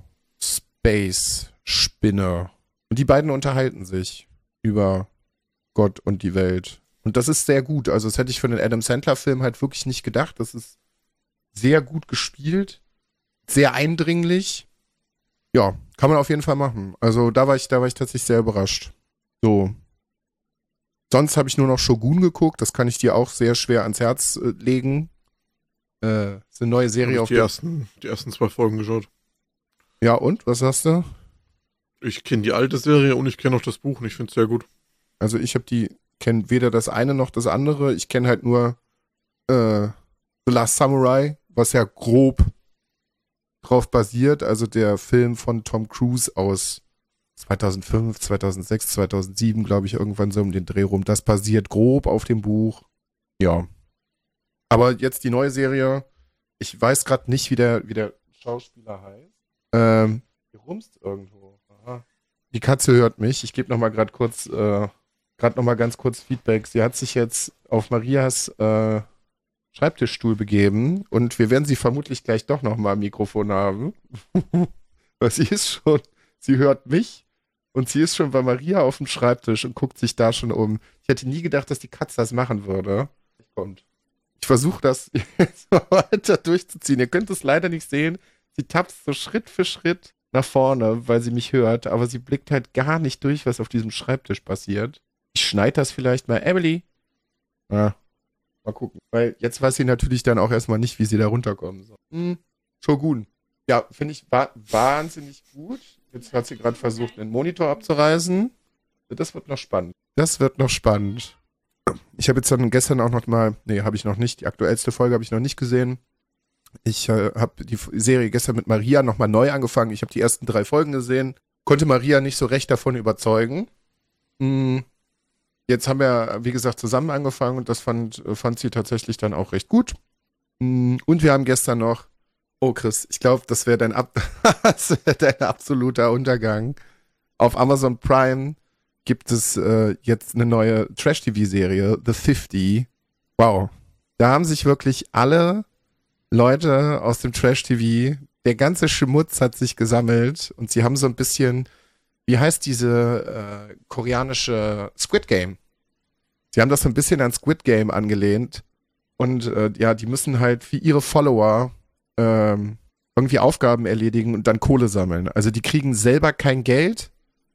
Space-Spinne. Und die beiden unterhalten sich über Gott und die Welt. Und das ist sehr gut. Also das hätte ich für den Adam Sandler-Film halt wirklich nicht gedacht. Das ist sehr gut gespielt, sehr eindringlich. Ja, kann man auf jeden Fall machen. Also da war ich tatsächlich sehr überrascht. So. Sonst habe ich nur noch Shogun geguckt. Das kann ich dir auch sehr schwer ans Herz legen. Ist eine neue Serie auf die ersten 2 Folgen geschaut. Ja, und? Was sagst du? Ich kenne die alte Serie und ich kenne auch das Buch und ich finde es sehr gut. Also ich kenne weder das eine noch das andere. Ich kenne halt nur The Last Samurai, was ja grob drauf basiert. Also der Film von Tom Cruise aus 2005, 2006, 2007, glaube ich, irgendwann so um den Dreh rum. Das basiert grob auf dem Buch. Ja. Aber jetzt die neue Serie. Ich weiß gerade nicht, wie der Schauspieler heißt. Hier rumst irgendwo. Aha. Die Katze hört mich. Ich gebe nochmal ganz kurz Feedback. Sie hat sich jetzt auf Marias Schreibtischstuhl begeben und wir werden sie vermutlich gleich doch nochmal am Mikrofon haben. Weil sie hört mich und sie ist schon bei Maria auf dem Schreibtisch und guckt sich da schon um. Ich hätte nie gedacht, dass die Katze das machen würde. Kommt. Ich versuche das jetzt weiter durchzuziehen. Ihr könnt es leider nicht sehen. Sie tapst so Schritt für Schritt nach vorne, weil sie mich hört, aber sie blickt halt gar nicht durch, was auf diesem Schreibtisch passiert. Ich schneide das vielleicht mal. Emily. Ja, mal gucken. Weil jetzt weiß sie natürlich dann auch erstmal nicht, wie sie da runterkommen soll. Shogun. Ja, finde ich wahnsinnig gut. Jetzt hat sie gerade versucht, den Monitor abzureißen. Das wird noch spannend. Das wird noch spannend. Ich habe jetzt dann gestern auch noch mal, habe ich noch nicht, die aktuellste Folge habe ich noch nicht gesehen. Ich habe die Serie gestern mit Maria noch mal neu angefangen. Ich habe die ersten 3 Folgen gesehen. Konnte Maria nicht so recht davon überzeugen. Jetzt haben wir, wie gesagt, zusammen angefangen und das fand sie tatsächlich dann auch recht gut. Und wir haben gestern noch, oh Chris, ich glaube, das wäre dein absoluter Untergang. Auf Amazon Prime gibt es jetzt eine neue Trash-TV-Serie, The 50. Wow. Da haben sich wirklich alle Leute aus dem Trash-TV, der ganze Schmutz hat sich gesammelt und sie haben so ein bisschen, wie heißt diese koreanische Squid Game? Sie haben das so ein bisschen an Squid Game angelehnt und die müssen halt für ihre Follower irgendwie Aufgaben erledigen und dann Kohle sammeln. Also die kriegen selber kein Geld,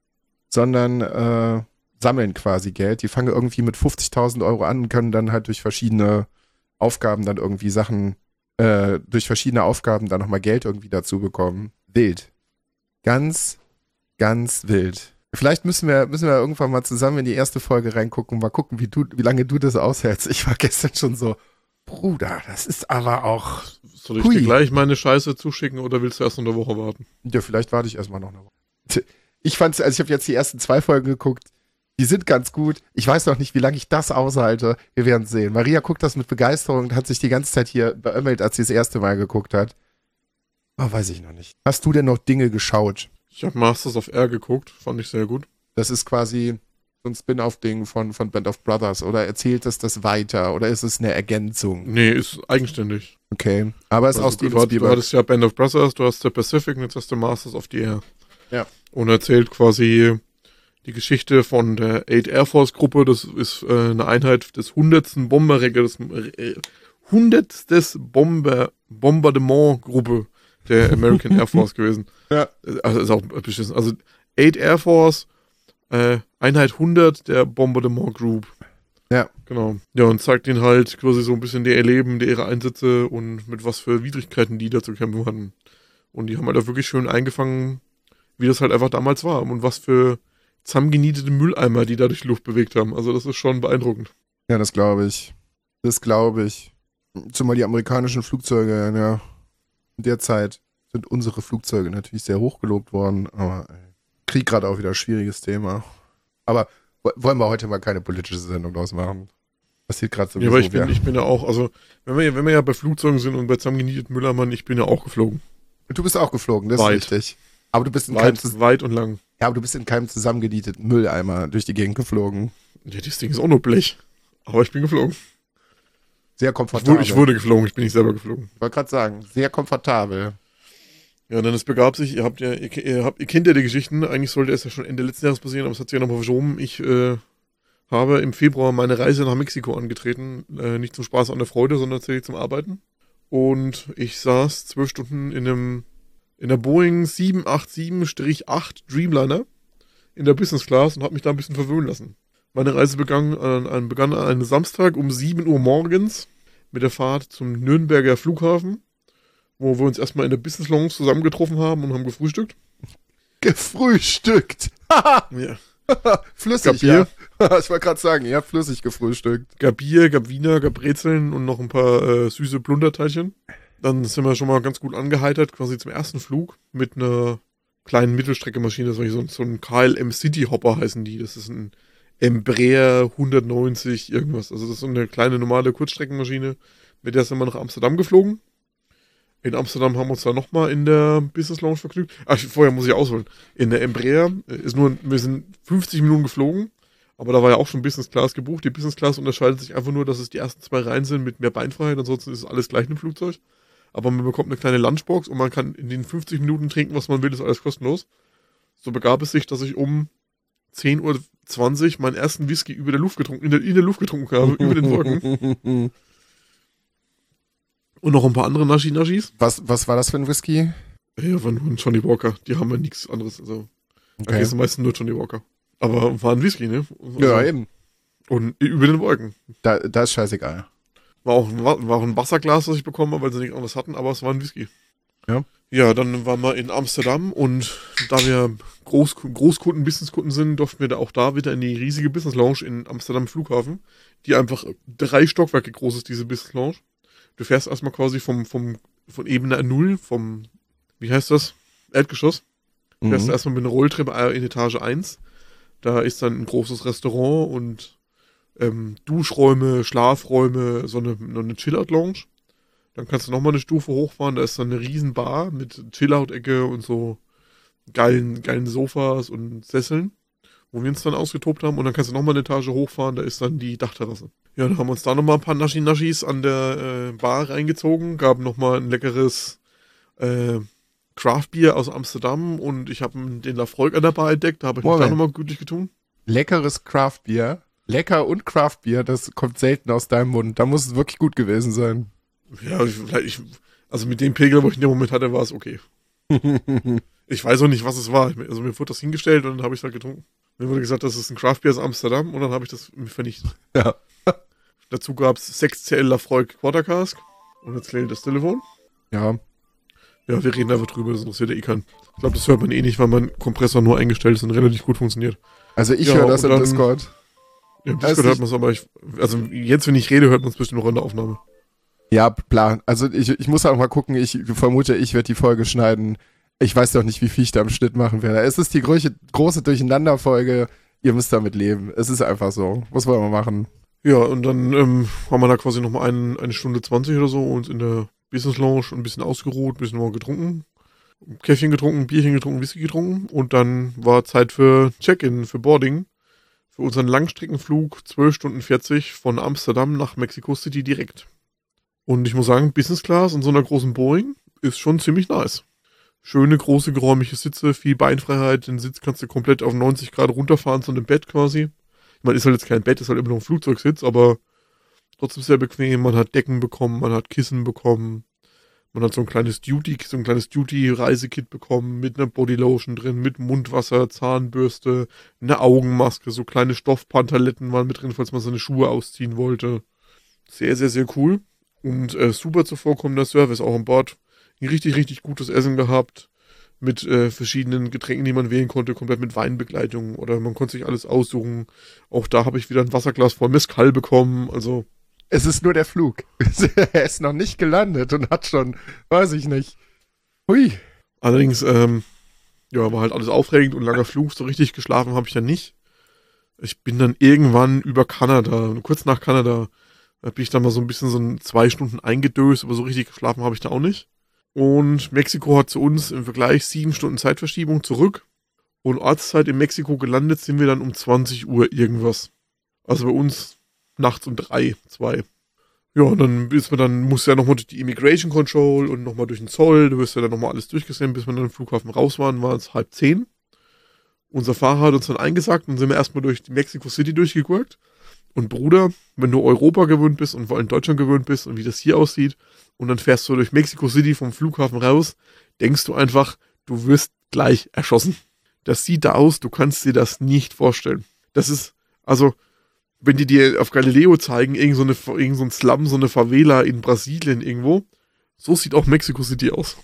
sondern sammeln quasi Geld. Die fangen irgendwie mit 50.000 Euro an und können dann halt durch verschiedene Aufgaben dann irgendwie durch verschiedene Aufgaben dann nochmal Geld irgendwie dazu bekommen. Wild. Ganz, ganz wild. Vielleicht müssen wir irgendwann mal zusammen in die erste Folge reingucken, mal gucken, wie lange du das aushältst. Ich war gestern schon so, Bruder, das ist aber auch... Soll ich dir gleich meine Scheiße zuschicken oder willst du erst noch eine Woche warten? Ja, vielleicht warte ich erstmal noch eine Woche. Ich habe jetzt die ersten 2 Folgen geguckt. Die sind ganz gut. Ich weiß noch nicht, wie lange ich das aushalte. Wir werden sehen. Maria guckt das mit Begeisterung und hat sich die ganze Zeit hier beömmelt, als sie das erste Mal geguckt hat. Oh, weiß ich noch nicht. Hast du denn noch Dinge geschaut? Ich habe Masters of Air geguckt. Fand ich sehr gut. Das ist quasi so ein Spin-off-Ding von Band of Brothers. Oder erzählt es das weiter? Oder ist es eine Ergänzung? Nee, ist eigenständig. Okay. Aber es ist aus Steven Spielberg. Du hattest ja Band of Brothers, du hast The Pacific und jetzt hast du Masters of the Air. Ja. Und erzählt quasi die Geschichte von der 8 Air Force Gruppe. Das ist eine Einheit des 100. Bomberregiments, 100. Bombardement Gruppe der American Air Force gewesen. Ja. Also ist auch beschissen. Also 8 Air Force, Einheit 100 der Bombardement Group. Ja. Genau. Ja, und zeigt ihnen halt quasi so ein bisschen ihr Erleben, ihre Einsätze und mit was für Widrigkeiten die da zu kämpfen hatten. Und die haben halt auch wirklich schön eingefangen, wie das halt einfach damals war und was für zusammengenietete Mülleimer, die da durch die Luft bewegt haben. Also das ist schon beeindruckend. Ja, das glaube ich. Zumal die amerikanischen Flugzeuge, ja, in der Zeit sind unsere Flugzeuge natürlich sehr hoch gelobt worden, aber Krieg gerade auch wieder ein schwieriges Thema. Aber wollen wir heute mal keine politische Sendung draus machen? Passiert gerade so. Ja, aber ich bin ja auch, also wenn wir ja bei Flugzeugen sind und bei zusammengenieteten Mülleimern, ich bin ja auch geflogen. Du bist auch geflogen, das weit. Ist richtig. Aber du bist in weit und lang. Ja, aber du bist in keinem zusammengenieteten Mülleimer durch die Gegend geflogen. Ja, das Ding ist auch nur Blech. Aber ich bin geflogen. Sehr komfortabel. Ich wurde geflogen, ich bin nicht selber geflogen. Ich wollte gerade sagen, sehr komfortabel. Ja, dann es begab sich, ihr kennt ja die Geschichten, eigentlich sollte es ja schon Ende letzten Jahres passieren, aber es hat sich ja nochmal verschoben. Ich habe im Februar meine Reise nach Mexiko angetreten, nicht zum Spaß an der Freude, sondern tatsächlich zum Arbeiten. Und ich saß 12 Stunden in der Boeing 787-8 Dreamliner in der Business Class und habe mich da ein bisschen verwöhnen lassen. Meine Reise begann an einem Samstag um 7 Uhr morgens mit der Fahrt zum Nürnberger Flughafen, wo wir uns erstmal in der Business Lounge zusammengetroffen haben und haben gefrühstückt. Gefrühstückt! Ja. Flüssig, Bier. Ja. Ich wollte gerade sagen, ihr habt flüssig gefrühstückt. Gab Bier, gab Wiener, gab Brezeln und noch ein paar süße Plunderteilchen. Dann sind wir schon mal ganz gut angeheitert, quasi zum ersten Flug mit einer kleinen Mittelstreckemaschine. Das war so ein KLM City Hopper heißen die. Das ist ein Embraer 190 irgendwas. Also das ist so eine kleine normale Kurzstreckenmaschine. Mit der sind wir nach Amsterdam geflogen. In Amsterdam haben wir uns dann nochmal in der Business Lounge vergnügt. Vorher muss ich ausholen. In der Embraer wir sind 50 Minuten geflogen, aber da war ja auch schon Business Class gebucht. Die Business Class unterscheidet sich einfach nur, dass es die ersten 2 Reihen sind mit mehr Beinfreiheit. Ansonsten ist es alles gleich im Flugzeug. Aber man bekommt eine kleine Lunchbox und man kann in den 50 Minuten trinken, was man will, ist alles kostenlos. So begab es sich, dass ich um 10:20 Uhr meinen ersten Whisky in der Luft getrunken habe, über den Wolken. Und noch ein paar andere Nashi-Nashis. Was war das für ein Whisky? Ja, von Johnny Walker. Die haben ja nichts anderes. Also, Okay. das sind meistens nur Johnny Walker. Aber war ein Whisky, ne? Also, Ja, eben. Und über den Wolken. Da ist scheißegal. War auch ein Wasserglas, das ich bekommen habe, weil sie nichts anderes hatten, aber es war ein Whisky. Ja. Ja, dann waren wir in Amsterdam und da wir Großkunden, Businesskunden sind, durften wir da auch da wieder in die riesige Business Lounge in Amsterdam Flughafen, die einfach 3 Stockwerke groß ist, diese Business Lounge. Du fährst erstmal quasi von Ebene 0, wie heißt das? Erdgeschoss. Fährst erstmal mit einer Rolltreppe in Etage 1. Da ist dann ein großes Restaurant und Duschräume, Schlafräume, so eine Chill-Out-Lounge. Dann kannst du nochmal eine Stufe hochfahren, da ist dann eine riesen Bar mit Chill-Out-Ecke und so geilen Sofas und Sesseln, wo wir uns dann ausgetobt haben. Und dann kannst du nochmal eine Etage hochfahren, da ist dann die Dachterrasse. Ja, dann haben wir uns da nochmal ein paar Nashi-Nashis an der Bar reingezogen, gaben nochmal ein leckeres Craft-Bier aus Amsterdam und ich habe den Lafroig an der Bar entdeckt, da habe ich mich da nochmal gütlich getun. Leckeres Craft-Bier. Lecker und Craft-Bier, das kommt selten aus deinem Mund. Da muss es wirklich gut gewesen sein. Ja, also mit dem Pegel, wo ich in dem Moment hatte, war es okay. Ich weiß auch nicht, was es war. Also mir wurde das hingestellt und dann habe ich es halt getrunken. Mir wurde gesagt, das ist ein Craft Beer aus Amsterdam und dann habe ich das vernichtet. Ja. Dazu gab es 6CL Lafroig Quarter Cask und jetzt klingelt das Telefon. Ja. Ja, wir reden einfach drüber, das interessiert ja eh keinen. Ich glaube, das hört man eh nicht, weil mein Kompressor nur eingestellt ist und relativ gut funktioniert. Also ich Ja, höre das und im dann- Discord. Ja, im Discord hört man es, aber also jetzt, wenn ich rede, hört man es bestimmt noch in der Aufnahme. Ja, klar. Also ich muss auch mal gucken. Ich vermute, ich werde die Folge schneiden. Ich weiß doch nicht, wie viel ich da im Schnitt machen werde. Es ist die große Durcheinanderfolge. Ihr müsst damit leben. Es ist einfach so. Was wollen wir machen? Ja, und dann haben wir da quasi nochmal eine Stunde 20 oder so uns in der Business Lounge ein bisschen ausgeruht, ein bisschen mal getrunken. Käffchen getrunken, Bierchen getrunken, Whisky getrunken. Und dann war Zeit für Check-in, für Boarding. Für unseren Langstreckenflug 12 Stunden 40 von Amsterdam nach Mexico City direkt. Und ich muss sagen, Business Class in so einer großen Boeing ist schon ziemlich nice. Schöne, große, geräumige Sitze, viel Beinfreiheit. Den Sitz kannst du komplett auf 90 Grad runterfahren, so ein Bett quasi. Ich meine, ist halt jetzt kein Bett, ist halt immer noch ein Flugzeugsitz, aber trotzdem sehr bequem. Man hat Decken bekommen, man hat Kissen bekommen. Man hat so ein kleines Duty-Reisekit bekommen mit einer Bodylotion drin, mit Mundwasser, Zahnbürste, eine Augenmaske, so kleine Stoffpantaletten waren mit drin, falls man seine Schuhe ausziehen wollte. Sehr, sehr, sehr cool. Und super zuvorkommender Service auch an Bord. Ein richtig, richtig gutes Essen gehabt. Mit verschiedenen Getränken, die man wählen konnte, komplett mit Weinbegleitung. Oder man konnte sich alles aussuchen. Auch da habe ich wieder ein Wasserglas voll Mezcal bekommen. Also Es ist nur der Flug. Er ist noch nicht gelandet und hat schon, weiß ich nicht. Hui. allerdings, war halt alles aufregend und langer Flug. So richtig geschlafen habe ich dann nicht. Ich bin dann irgendwann über Kanada, kurz nach Kanada, bin ich dann mal so ein bisschen so 2 Stunden eingedöst, aber so richtig geschlafen habe ich da auch nicht. Und Mexiko hat zu uns im Vergleich 7 Stunden Zeitverschiebung zurück. Und Ortszeit in Mexiko gelandet sind wir dann um 20 Uhr irgendwas. Also bei uns nachts um 3, 2. Ja, und dann musst du ja nochmal durch die Immigration Control und nochmal durch den Zoll. Du wirst ja dann nochmal alles durchgesehen, bis wir dann am Flughafen raus waren es 9:30. Unser Fahrer hat uns dann eingesagt und sind wir erstmal durch die Mexico City durchgegurkt. Und Bruder, wenn du Europa gewöhnt bist und vor allem Deutschland gewöhnt bist und wie das hier aussieht und dann fährst du durch Mexico City vom Flughafen raus, denkst du einfach, du wirst gleich erschossen. Das sieht da aus, du kannst dir das nicht vorstellen. Das ist, also, wenn die dir auf Galileo zeigen, irgend so ein Slum, so eine Favela in Brasilien irgendwo, so sieht auch Mexico City aus.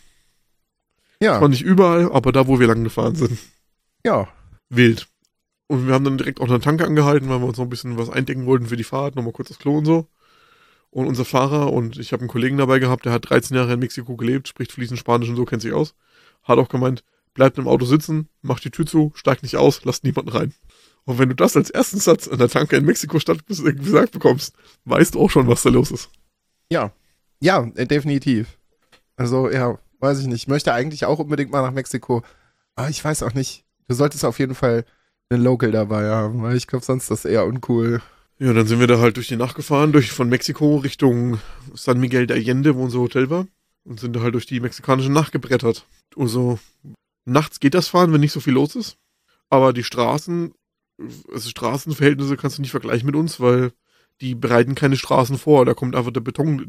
Ja, Zwar nicht überall, aber da, wo wir lang gefahren sind. ja. Wild. Und wir haben dann direkt auch eine Tanke angehalten, weil wir uns noch ein bisschen was eindecken wollten für die Fahrt, nochmal kurz das Klo und so. Und unser Fahrer, und ich habe einen Kollegen dabei gehabt, der hat 13 Jahre in Mexiko gelebt, spricht fließend Spanisch und so, kennt sich aus. Hat auch gemeint, bleibt im Auto sitzen, macht die Tür zu, steigt nicht aus, lasst niemanden rein. Und wenn du das als ersten Satz an der Tanke in Mexiko-Stadt gesagt bekommst, weißt du auch schon, was da los ist. Ja, definitiv. Also, ja, weiß ich nicht. Ich möchte eigentlich auch unbedingt mal nach Mexiko. Aber ich weiß auch nicht. Du solltest auf jeden Fall einen Local dabei haben, weil ich glaube, sonst ist das eher uncool. Ja, dann sind wir da halt durch die Nacht gefahren, von Mexiko Richtung San Miguel de Allende, wo unser Hotel war. Und sind da halt durch die mexikanische Nacht gebrettert. Also, nachts geht das Fahren, wenn nicht so viel los ist. Aber die Straßenverhältnisse kannst du nicht vergleichen mit uns, weil die bereiten keine Straßen vor. Da kommt einfach der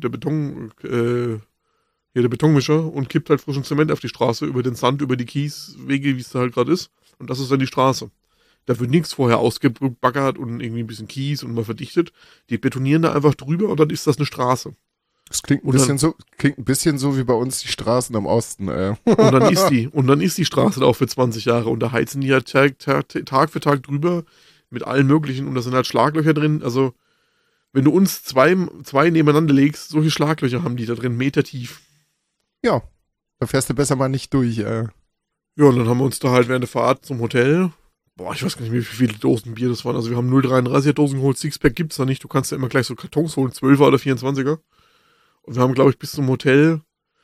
Betonmischer und kippt halt frischen Zement auf die Straße, über den Sand, über die Kieswege, wie es da halt gerade ist. Und das ist dann die Straße. Da wird nichts vorher ausgebaggert und irgendwie ein bisschen Kies und mal verdichtet. Die betonieren da einfach drüber und dann ist das eine Straße. Das klingt ein bisschen so wie bei uns die Straßen im Osten, ey. Und dann ist die Straße da auch für 20 Jahre und da heizen die ja Tag für Tag drüber mit allen möglichen und da sind halt Schlaglöcher drin. Also, wenn du uns zwei nebeneinander legst, solche Schlaglöcher haben die da drin, Meter tief. Ja, da fährst du besser mal nicht durch, ey. Ja, und dann haben wir uns da halt während der Fahrt zum Hotel, ich weiß gar nicht mehr, wie viele Dosen Bier das waren. Also wir haben 0,33er Dosen geholt, Sixpack gibt's da nicht. Du kannst ja immer gleich so Kartons holen, 12er oder 24er. Und wir haben, glaube ich, bis zum Hotel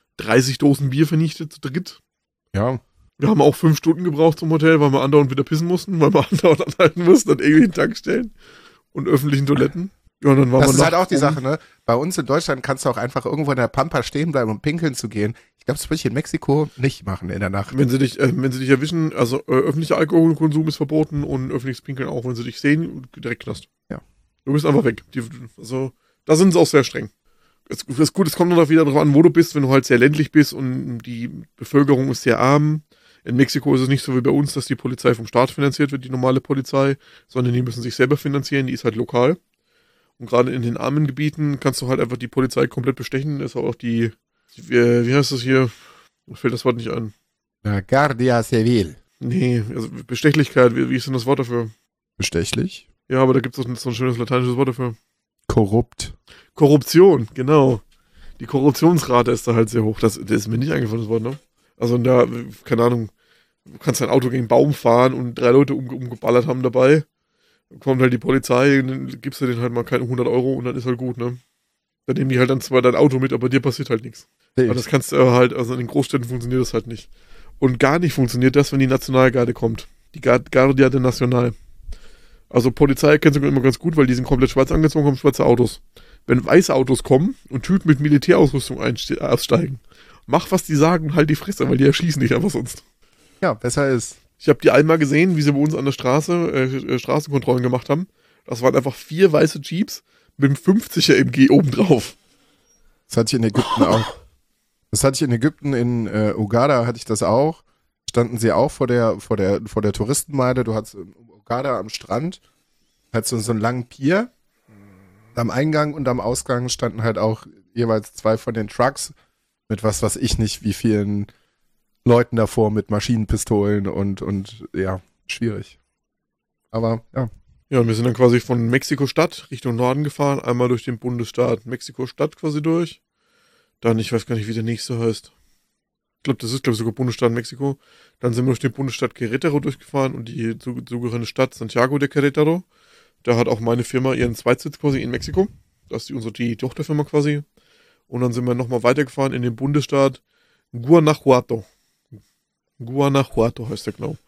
30 Dosen Bier vernichtet, zu dritt. Ja. Wir haben auch 5 Stunden gebraucht zum Hotel, weil wir andauernd wieder pissen mussten, weil wir andauernd anhalten mussten an irgendwelchen Tankstellen und öffentlichen Toiletten. Ja, und dann waren das wir ist halt auch die Sache, ne? Bei uns in Deutschland kannst du auch einfach irgendwo in der Pampa stehen bleiben, um pinkeln zu gehen. Ich glaube, das würde ich in Mexiko nicht machen in der Nacht. Wenn sie dich erwischen, also öffentlicher Alkoholkonsum ist verboten und öffentliches Pinkeln auch, wenn sie dich sehen, direkt Knast. Ja. Du bist einfach weg. Also, da sind sie auch sehr streng. Es kommt noch wieder darauf an, wo du bist, wenn du halt sehr ländlich bist und die Bevölkerung ist sehr arm. In Mexiko ist es nicht so wie bei uns, dass die Polizei vom Staat finanziert wird, die normale Polizei, sondern die müssen sich selber finanzieren, die ist halt lokal. Und gerade in den armen Gebieten kannst du halt einfach die Polizei komplett bestechen. Das ist auch wie heißt das hier? Mir fällt das Wort nicht ein. La Guardia Civil. Nee, also Bestechlichkeit, wie ist denn das Wort dafür? Bestechlich? Ja, aber da gibt es so ein schönes lateinisches Wort dafür. Korrupt. Korruption, genau. Die Korruptionsrate ist da halt sehr hoch. Das ist mir nicht eingefallen, das Wort, ne? Also da, keine Ahnung, du kannst dein Auto gegen einen Baum fahren und 3 Leute umgeballert haben dabei. Dann kommt halt die Polizei und dann gibst du denen halt mal keine 100 Euro und dann ist halt gut, ne? Dann nehmen die halt dann zwar dein Auto mit, aber dir passiert halt nichts. Aber das kannst du halt, also in den Großstädten funktioniert das halt nicht. Und gar nicht funktioniert das, wenn die Nationalgarde kommt. Die Guardia de Nacional. Also Polizei kennst du immer ganz gut, weil die sind komplett schwarz angezogen, haben schwarze Autos. Wenn weiße Autos kommen und Typen mit Militärausrüstung aussteigen, mach, was die sagen, halt die Fresse, weil die erschießen dich einfach sonst. Ja, besser ist. Ich habe die einmal gesehen, wie sie bei uns an der Straße Straßenkontrollen gemacht haben. Das waren einfach 4 weiße Jeeps mit einem 50er MG obendrauf. Das hatte ich in Ägypten auch. Das hatte ich in Ägypten, in Hurghada hatte ich das auch. Standen sie auch vor der Touristenmeile. Du hattest in Hurghada am Strand, hattest so einen langen Pier. Am Eingang und am Ausgang standen halt auch jeweils 2 von den Trucks mit was weiß ich nicht, wie vielen Leuten davor mit Maschinenpistolen und ja, schwierig. Aber ja. Ja, und wir sind dann quasi von Mexiko-Stadt Richtung Norden gefahren, einmal durch den Bundesstaat Mexiko-Stadt quasi durch. Dann, ich weiß gar nicht, wie der nächste heißt. Ich glaube, das ist, sogar Bundesstaat Mexiko. Dann sind wir durch den Bundesstaat Querétaro durchgefahren und die zugehörende Stadt Santiago de Querétaro. Da hat auch meine Firma ihren Zweitsitz quasi in Mexiko. Das ist die Tochterfirma quasi. Und dann sind wir nochmal weitergefahren in den Bundesstaat Guanajuato. Guanajuato heißt der genau.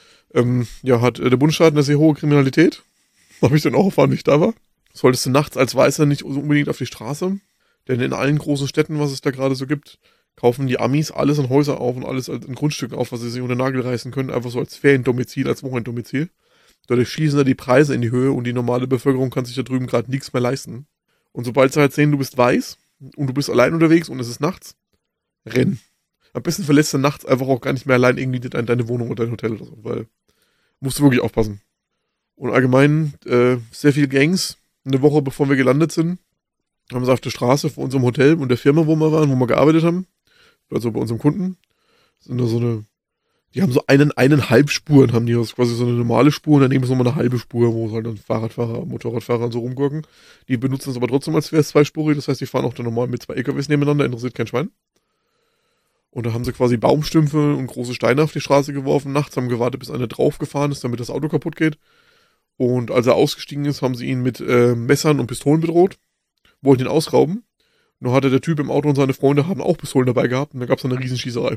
Hat der Bundesstaat eine sehr hohe Kriminalität. Habe ich dann auch erfahren, wie ich da war. Solltest du nachts als Weißer nicht unbedingt auf die Straße. Denn in allen großen Städten, was es da gerade so gibt, kaufen die Amis alles in Häuser auf und alles in Grundstücken auf, was sie sich unter den Nagel reißen können. Einfach so als Feriendomizil, als Wochenenddomizil. Dadurch schießen da die Preise in die Höhe und die normale Bevölkerung kann sich da drüben gerade nichts mehr leisten. Und sobald sie halt sehen, du bist weiß und du bist allein unterwegs und es ist nachts, renn. Am besten verlässt du nachts einfach auch gar nicht mehr allein irgendwie deine Wohnung oder dein Hotel oder so, weil musst du wirklich aufpassen. Und allgemein sehr viele Gangs. Eine Woche bevor wir gelandet sind, haben sie auf der Straße vor unserem Hotel und der Firma, wo wir waren, wo wir gearbeitet haben, also bei unserem Kunden, sind da die haben so einen Halbspuren, haben die quasi so eine normale Spur und daneben ist nochmal eine halbe Spur, wo halt dann Fahrradfahrer, Motorradfahrer und so rumgurken. Die benutzen es aber trotzdem, als wäre es zweispurig, das heißt, die fahren auch dann normal mit 2 LKWs nebeneinander, interessiert kein Schwein. Und da haben sie quasi Baumstümpfe und große Steine auf die Straße geworfen, nachts haben gewartet, bis einer draufgefahren ist, damit das Auto kaputt geht. Und als er ausgestiegen ist, haben sie ihn mit Messern und Pistolen bedroht, wollten ihn ausrauben. Nur hatte der Typ im Auto und seine Freunde haben auch Pistolen dabei gehabt und dann gab es eine Riesenschießerei.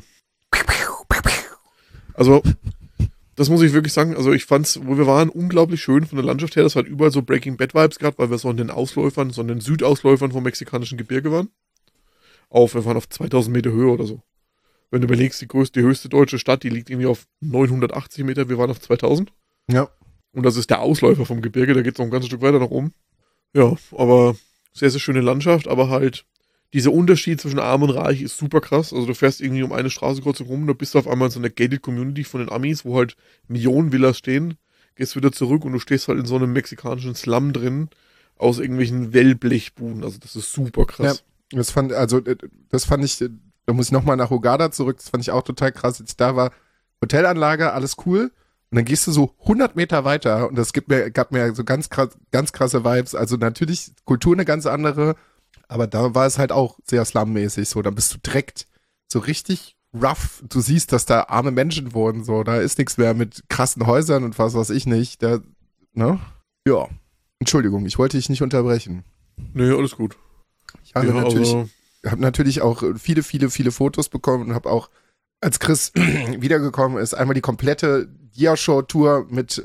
Also, das muss ich wirklich sagen, also ich fand's, wo wir waren, unglaublich schön von der Landschaft her. Das hat überall so Breaking Bad Vibes gehabt, weil wir so an den Ausläufern, so an den Südausläufern vom mexikanischen Gebirge waren. Wir waren auf 2000 Meter Höhe oder so. Wenn du überlegst, die höchste deutsche Stadt, die liegt irgendwie auf 980 Meter, wir waren auf 2000. Ja. Und das ist der Ausläufer vom Gebirge, da geht es noch ein ganzes Stück weiter nach oben. Ja, aber sehr, sehr schöne Landschaft, aber halt dieser Unterschied zwischen Arm und Reich ist super krass. Also du fährst irgendwie um eine Straßenkreuzung rum, da bist du auf einmal in so einer Gated Community von den Amis, wo halt Millionen Villas stehen, gehst wieder zurück und du stehst halt in so einem mexikanischen Slum drin, aus irgendwelchen Wellblechbuden. Also das ist super krass. Ja, das fand ich, da muss ich nochmal nach Hurghada zurück, das fand ich auch total krass, als ich da war. Hotelanlage, alles cool. Und dann gehst du so 100 Meter weiter und das gab mir so ganz krasse Vibes. Also natürlich Kultur eine ganz andere, aber da war es halt auch sehr slummäßig so. Dann bist du direkt so richtig rough. Du siehst, dass da arme Menschen wohnen, so. Da ist nichts mehr mit krassen Häusern und was weiß ich nicht. Ne? Ja. Entschuldigung, ich wollte dich nicht unterbrechen. Nee, alles gut. Ich habe natürlich auch viele Fotos bekommen und habe auch, als Chris wiedergekommen ist, einmal die komplette Dia-Show-Tour mit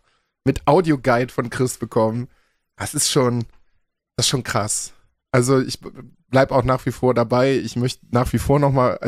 Audioguide von Chris bekommen. Das ist schon krass. Also ich bleib auch nach wie vor dabei. Ich möchte nach wie vor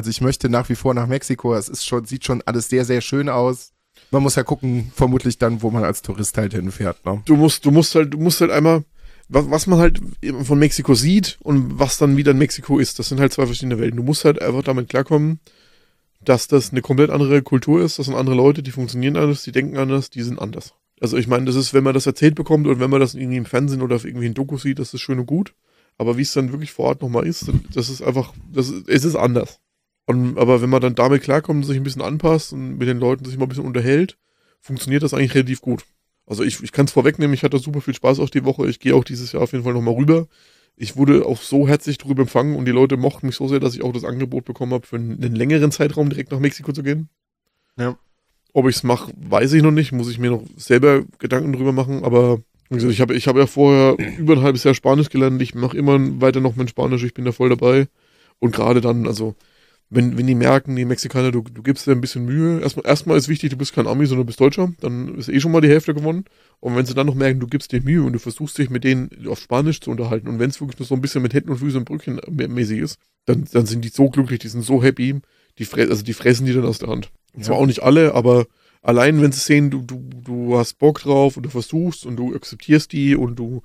nach Mexiko. Sieht schon alles sehr, sehr schön aus. Man muss ja gucken, vermutlich dann, wo man als Tourist halt hinfährt. Ne? Du musst halt einmal, was man halt von Mexiko sieht und was dann wieder in Mexiko ist, das sind halt zwei verschiedene Welten. Du musst halt einfach damit klarkommen, dass das eine komplett andere Kultur ist, das sind andere Leute, die funktionieren anders, die denken anders, die sind anders. Also ich meine, das ist, wenn man das erzählt bekommt oder wenn man das irgendwie im Fernsehen oder auf irgendwie in Doku sieht, das ist schön und gut. Aber wie es dann wirklich vor Ort nochmal ist, das ist einfach, es ist anders. Aber wenn man dann damit klarkommt, sich ein bisschen anpasst und mit den Leuten sich mal ein bisschen unterhält, funktioniert das eigentlich relativ gut. Also ich kann es vorwegnehmen, ich hatte super viel Spaß auch die Woche, ich gehe auch dieses Jahr auf jeden Fall nochmal rüber. Ich wurde auch so herzlich drüber empfangen und die Leute mochten mich so sehr, dass ich auch das Angebot bekommen habe, für einen längeren Zeitraum direkt nach Mexiko zu gehen. Ja. Ob ich es mache, weiß ich noch nicht, muss ich mir noch selber Gedanken drüber machen, aber wie gesagt, ich habe ja vorher über ein halbes Jahr Spanisch gelernt, ich mache immer weiter noch mein Spanisch, ich bin da voll dabei. Und gerade dann, also wenn die merken, die Mexikaner, du gibst dir ein bisschen Mühe, erstmal ist wichtig, du bist kein Ami, sondern du bist Deutscher, dann ist schon mal die Hälfte gewonnen. Und wenn sie dann noch merken, du gibst dir Mühe und du versuchst dich mit denen auf Spanisch zu unterhalten und wenn es wirklich nur so ein bisschen mit Händen und Füßen und Brücken mäßig ist, dann sind die so glücklich, die sind so happy, die fressen die dann aus der Hand. Und zwar auch nicht alle, aber allein wenn sie sehen, du hast Bock drauf und du versuchst und du akzeptierst die und du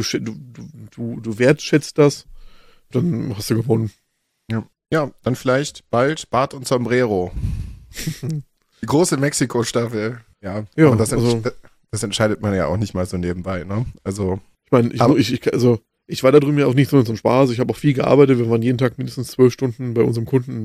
wertschätzt das, dann hast du gewonnen. Ja, dann vielleicht bald Bart und Sombrero. Die große Mexiko-Staffel. Ja, aber das entscheidet man ja auch nicht mal so nebenbei, ne? Also. Ich meine, ich war da drüben ja auch nicht nur zum Spaß. Ich habe auch viel gearbeitet. Wir waren jeden Tag mindestens 12 Stunden bei unserem Kunden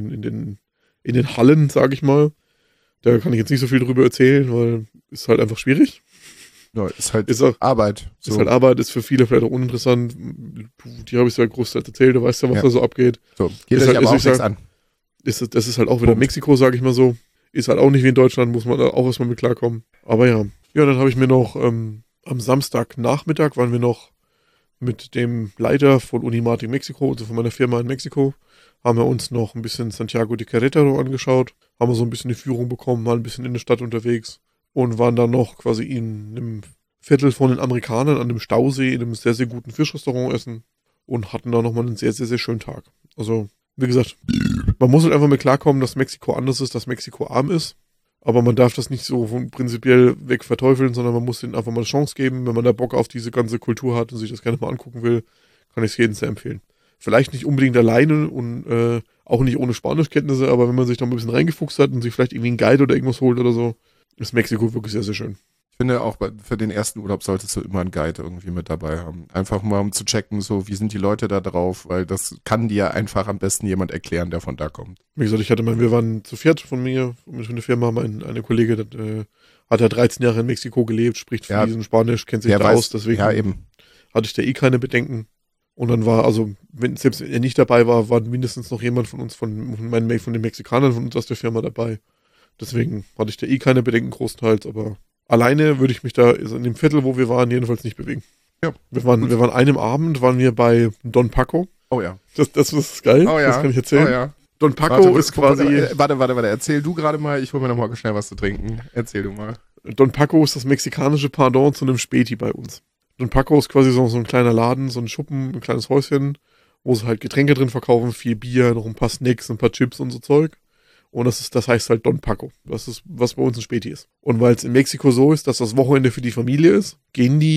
in den Hallen, sage ich mal. Da kann ich jetzt nicht so viel drüber erzählen, weil ist halt einfach schwierig. Ja, ist Arbeit. So. Ist halt Arbeit, ist für viele vielleicht auch uninteressant. Die habe ich ja großteils erzählt, du weißt ja, was da so abgeht. So, geht euch aber auch nichts an. Das ist halt auch wieder Mexiko, sage ich mal so. Ist halt auch nicht wie in Deutschland, muss man da auch erstmal mit klarkommen. Aber ja. Ja, dann habe ich mir noch am Samstagnachmittag waren wir noch mit dem Leiter von Unimatic Mexiko, also von meiner Firma in Mexiko, haben wir uns noch ein bisschen Santiago de Querétaro angeschaut, haben wir so ein bisschen die Führung bekommen, mal ein bisschen in der Stadt unterwegs und waren dann noch quasi in einem Viertel von den Amerikanern an dem Stausee in einem sehr, sehr guten Fischrestaurant essen und hatten da nochmal einen sehr, sehr, sehr schönen Tag. Also, wie gesagt, man muss halt einfach mit klarkommen, dass Mexiko anders ist, dass Mexiko arm ist, aber man darf das nicht so prinzipiell weg verteufeln, sondern man muss denen einfach mal eine Chance geben. Wenn man da Bock auf diese ganze Kultur hat und sich das gerne mal angucken will, kann ich es jedem sehr empfehlen. Vielleicht nicht unbedingt alleine und auch nicht ohne Spanischkenntnisse, aber wenn man sich da mal ein bisschen reingefuchst hat und sich vielleicht irgendwie einen Guide oder irgendwas holt oder so, ist Mexiko wirklich sehr, sehr schön. Ich finde auch, für den ersten Urlaub solltest du immer einen Guide irgendwie mit dabei haben. Einfach mal, um zu checken, so, wie sind die Leute da drauf, weil das kann dir einfach am besten jemand erklären, der von da kommt. Wie gesagt, wir waren zu viert von mir, mit einer Firma, eine Kollegin, hat ja 13 Jahre in Mexiko gelebt, spricht fließend Spanisch, kennt sich da aus, deswegen hatte ich da keine Bedenken. Und dann war, also, selbst wenn er nicht dabei war, war mindestens noch jemand von uns, von den Mexikanern von uns aus der Firma dabei. Deswegen hatte ich da keine Bedenken großteils, aber alleine würde ich mich da in dem Viertel, wo wir waren, jedenfalls nicht bewegen. Ja. Wir waren einem Abend, bei Don Paco. Oh ja. Das ist geil, oh ja. Das kann ich erzählen. Oh ja. Don Paco ist quasi... Warte, erzähl du gerade mal, ich hole mir noch mal schnell was zu trinken. Erzähl du mal. Don Paco ist das mexikanische Pendant zu einem Späti bei uns. Don Paco ist quasi so ein kleiner Laden, so ein Schuppen, ein kleines Häuschen, wo sie halt Getränke drin verkaufen, viel Bier, noch ein paar Snacks, ein paar Chips und so Zeug. Und das heißt halt Don Paco. Das ist, was bei uns ein Späti ist. Und weil es in Mexiko so ist, dass das Wochenende für die Familie ist, gehen die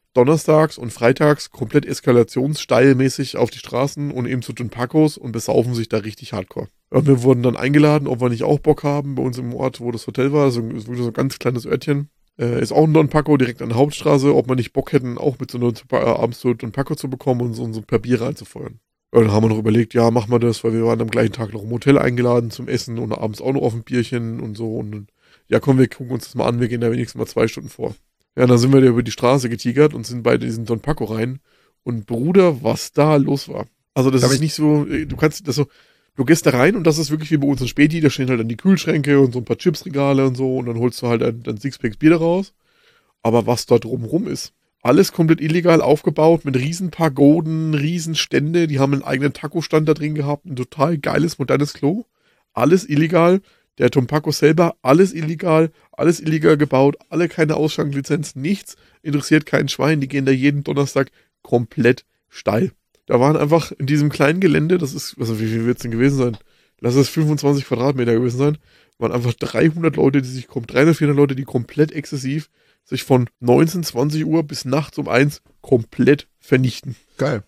donnerstags und freitags komplett eskalationssteilmäßig auf die Straßen und eben zu Don Pacos und besaufen sich da richtig hardcore. Und wir wurden dann eingeladen, ob wir nicht auch Bock haben, bei uns im Ort, wo das Hotel war, so ein ganz kleines Örtchen. Ist auch ein Don Paco direkt an der Hauptstraße, ob wir nicht Bock hätten, auch mit so einer abends so Don Paco zu bekommen und so ein paar Bier reinzufeuern. Und dann haben wir noch überlegt, ja, machen wir das, weil wir waren am gleichen Tag noch im Hotel eingeladen zum Essen und abends auch noch auf ein Bierchen und so. Und ja, komm, wir gucken uns das mal an, wir gehen da wenigstens mal 2 Stunden vor. Ja, dann sind wir da über die Straße getigert und sind bei diesen Don Paco rein. Und Bruder, was da los war. Also das ist nicht so, du kannst das so, du gehst da rein und das ist wirklich wie bei uns in Späti, da stehen halt dann die Kühlschränke und so ein paar Chipsregale und so und dann holst du halt dann Sixpacks Bier da raus. Aber was da drumrum ist, alles komplett illegal aufgebaut mit riesen Pagoden, riesen Stände, die haben einen eigenen Taco-Stand da drin gehabt, ein total geiles, modernes Klo. Alles illegal. Der Don Paco selber, alles illegal gebaut, alle keine Ausschanklizenz, nichts, interessiert kein Schwein, die gehen da jeden Donnerstag komplett steil. Da waren einfach in diesem kleinen Gelände, das ist, also wie viel wird es denn gewesen sein? Lass es 25 Quadratmeter gewesen sein, waren einfach 300 Leute, 300, 400 Leute, die komplett exzessiv sich von 19, 20 Uhr bis nachts um 1 komplett vernichten. Geil.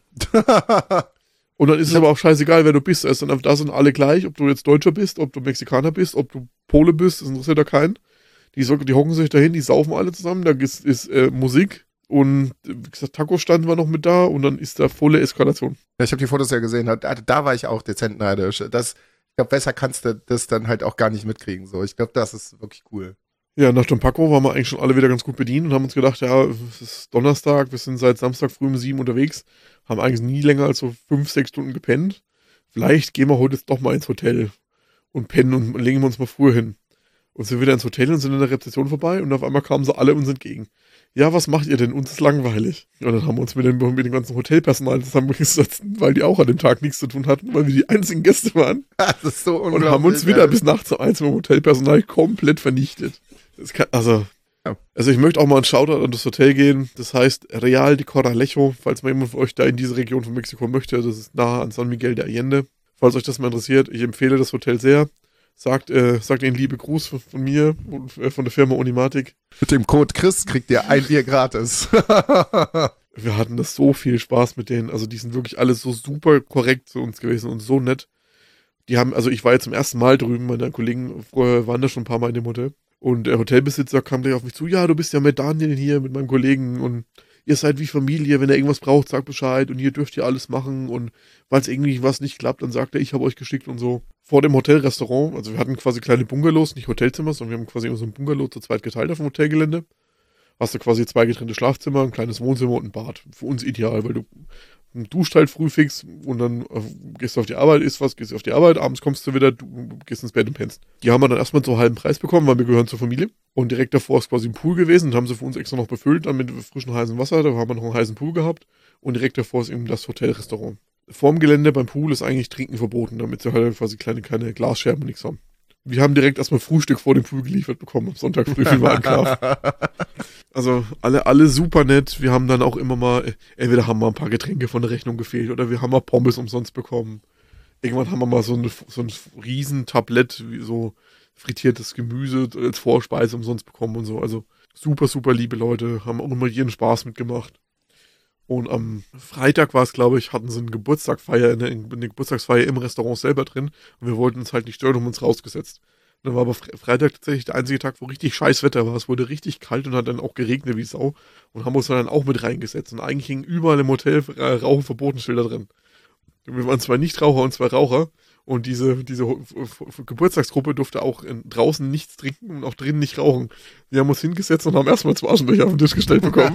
Und dann ist es aber auch scheißegal, wer du bist. Da sind alle gleich, ob du jetzt Deutscher bist, ob du Mexikaner bist, ob du Pole bist, das interessiert da keinen. Die hocken sich dahin, die saufen alle zusammen, da ist Musik und wie gesagt, Taco-Stand war noch mit da und dann ist da volle Eskalation. Ja, ich habe die Fotos ja gesehen, da war ich auch dezent neidisch. Ich glaube, besser kannst du das dann halt auch gar nicht mitkriegen. So. Ich glaube, das ist wirklich cool. Ja, nach Don Paco waren wir eigentlich schon alle wieder ganz gut bedient und haben uns gedacht, ja, es ist Donnerstag, wir sind seit Samstag früh um 7 unterwegs, haben eigentlich nie länger als so 5, 6 Stunden gepennt. Vielleicht gehen wir heute jetzt doch mal ins Hotel und pennen und legen wir uns mal früher hin. Und sind wieder ins Hotel und sind in der Rezeption vorbei und auf einmal kamen sie alle uns entgegen. Ja, was macht ihr denn? Uns ist langweilig. Und dann haben wir uns mit dem ganzen Hotelpersonal zusammengesetzt, weil die auch an dem Tag nichts zu tun hatten, weil wir die einzigen Gäste waren. Das ist so unglaublich. Und haben uns wieder bis nachts um 1 mit dem Hotelpersonal komplett vernichtet. Also ich möchte auch mal einen Shoutout an das Hotel gehen. Das heißt Real de Corralejo, falls mal jemand von euch da in diese Region von Mexiko möchte. Das ist nahe an San Miguel de Allende. Falls euch das mal interessiert, ich empfehle das Hotel sehr. Sagt ihnen liebe Gruß von mir und von der Firma Unimatic. Mit dem Code Chris kriegt ihr ein Bier gratis. Wir hatten das so viel Spaß mit denen. Also die sind wirklich alle so super korrekt zu uns gewesen und so nett. Ich war jetzt zum ersten Mal drüben, meine Kollegen vorher waren da schon ein paar Mal in dem Hotel. Und der Hotelbesitzer kam gleich auf mich zu, ja, du bist ja mit Daniel hier, mit meinem Kollegen und ihr seid wie Familie, wenn ihr irgendwas braucht, sagt Bescheid und hier dürft ihr alles machen und falls irgendwie was nicht klappt, dann sagt er, ich habe euch geschickt und so. Vor dem Hotelrestaurant, also wir hatten quasi kleine Bungalows, nicht Hotelzimmer, sondern wir haben quasi so ein Bungalow zu zweit geteilt auf dem Hotelgelände. Hast du quasi 2 getrennte Schlafzimmer, ein kleines Wohnzimmer und ein Bad. Für uns ideal, weil du duscht halt früh fix und dann gehst du auf die Arbeit, isst was, gehst auf die Arbeit, abends kommst du wieder, du gehst ins Bett und pennst. Die haben wir dann erstmal zu halben Preis bekommen, weil wir gehören zur Familie. Und direkt davor ist quasi ein Pool gewesen und haben sie für uns extra noch befüllt, dann mit frischem heißem Wasser, da haben wir noch einen heißen Pool gehabt. Und direkt davor ist eben das Hotelrestaurant. Vorm Gelände beim Pool ist eigentlich Trinken verboten, damit sie halt quasi keine Glasscherben und nichts haben. Wir haben direkt erstmal Frühstück vor dem Pool geliefert bekommen, am Sonntag früh viel Warenkraft. Also alle super nett. Wir haben dann auch immer mal, entweder haben wir ein paar Getränke von der Rechnung gefehlt oder wir haben mal Pommes umsonst bekommen. Irgendwann haben wir mal so ein riesen Tablett, wie so frittiertes Gemüse als Vorspeise umsonst bekommen und so. Also super, super liebe Leute, haben auch immer jeden Spaß mitgemacht. Und am Freitag war es, glaube ich, hatten sie eine Geburtstagsfeier im Restaurant selber drin. Und wir wollten uns halt nicht stören, haben uns rausgesetzt. Und dann war aber Freitag tatsächlich der einzige Tag, wo richtig scheiß Wetter war. Es wurde richtig kalt und hat dann auch geregnet wie Sau. Und haben uns dann auch mit reingesetzt. Und eigentlich hingen überall im Hotel Rauchen-Verboten-Schilder drin. Wir waren 2 Nichtraucher und 2 Raucher. Und diese Geburtstagsgruppe durfte auch draußen nichts trinken und auch drinnen nicht rauchen. Wir haben uns hingesetzt und haben erstmal 2 Aschenbecher auf den Tisch gestellt bekommen.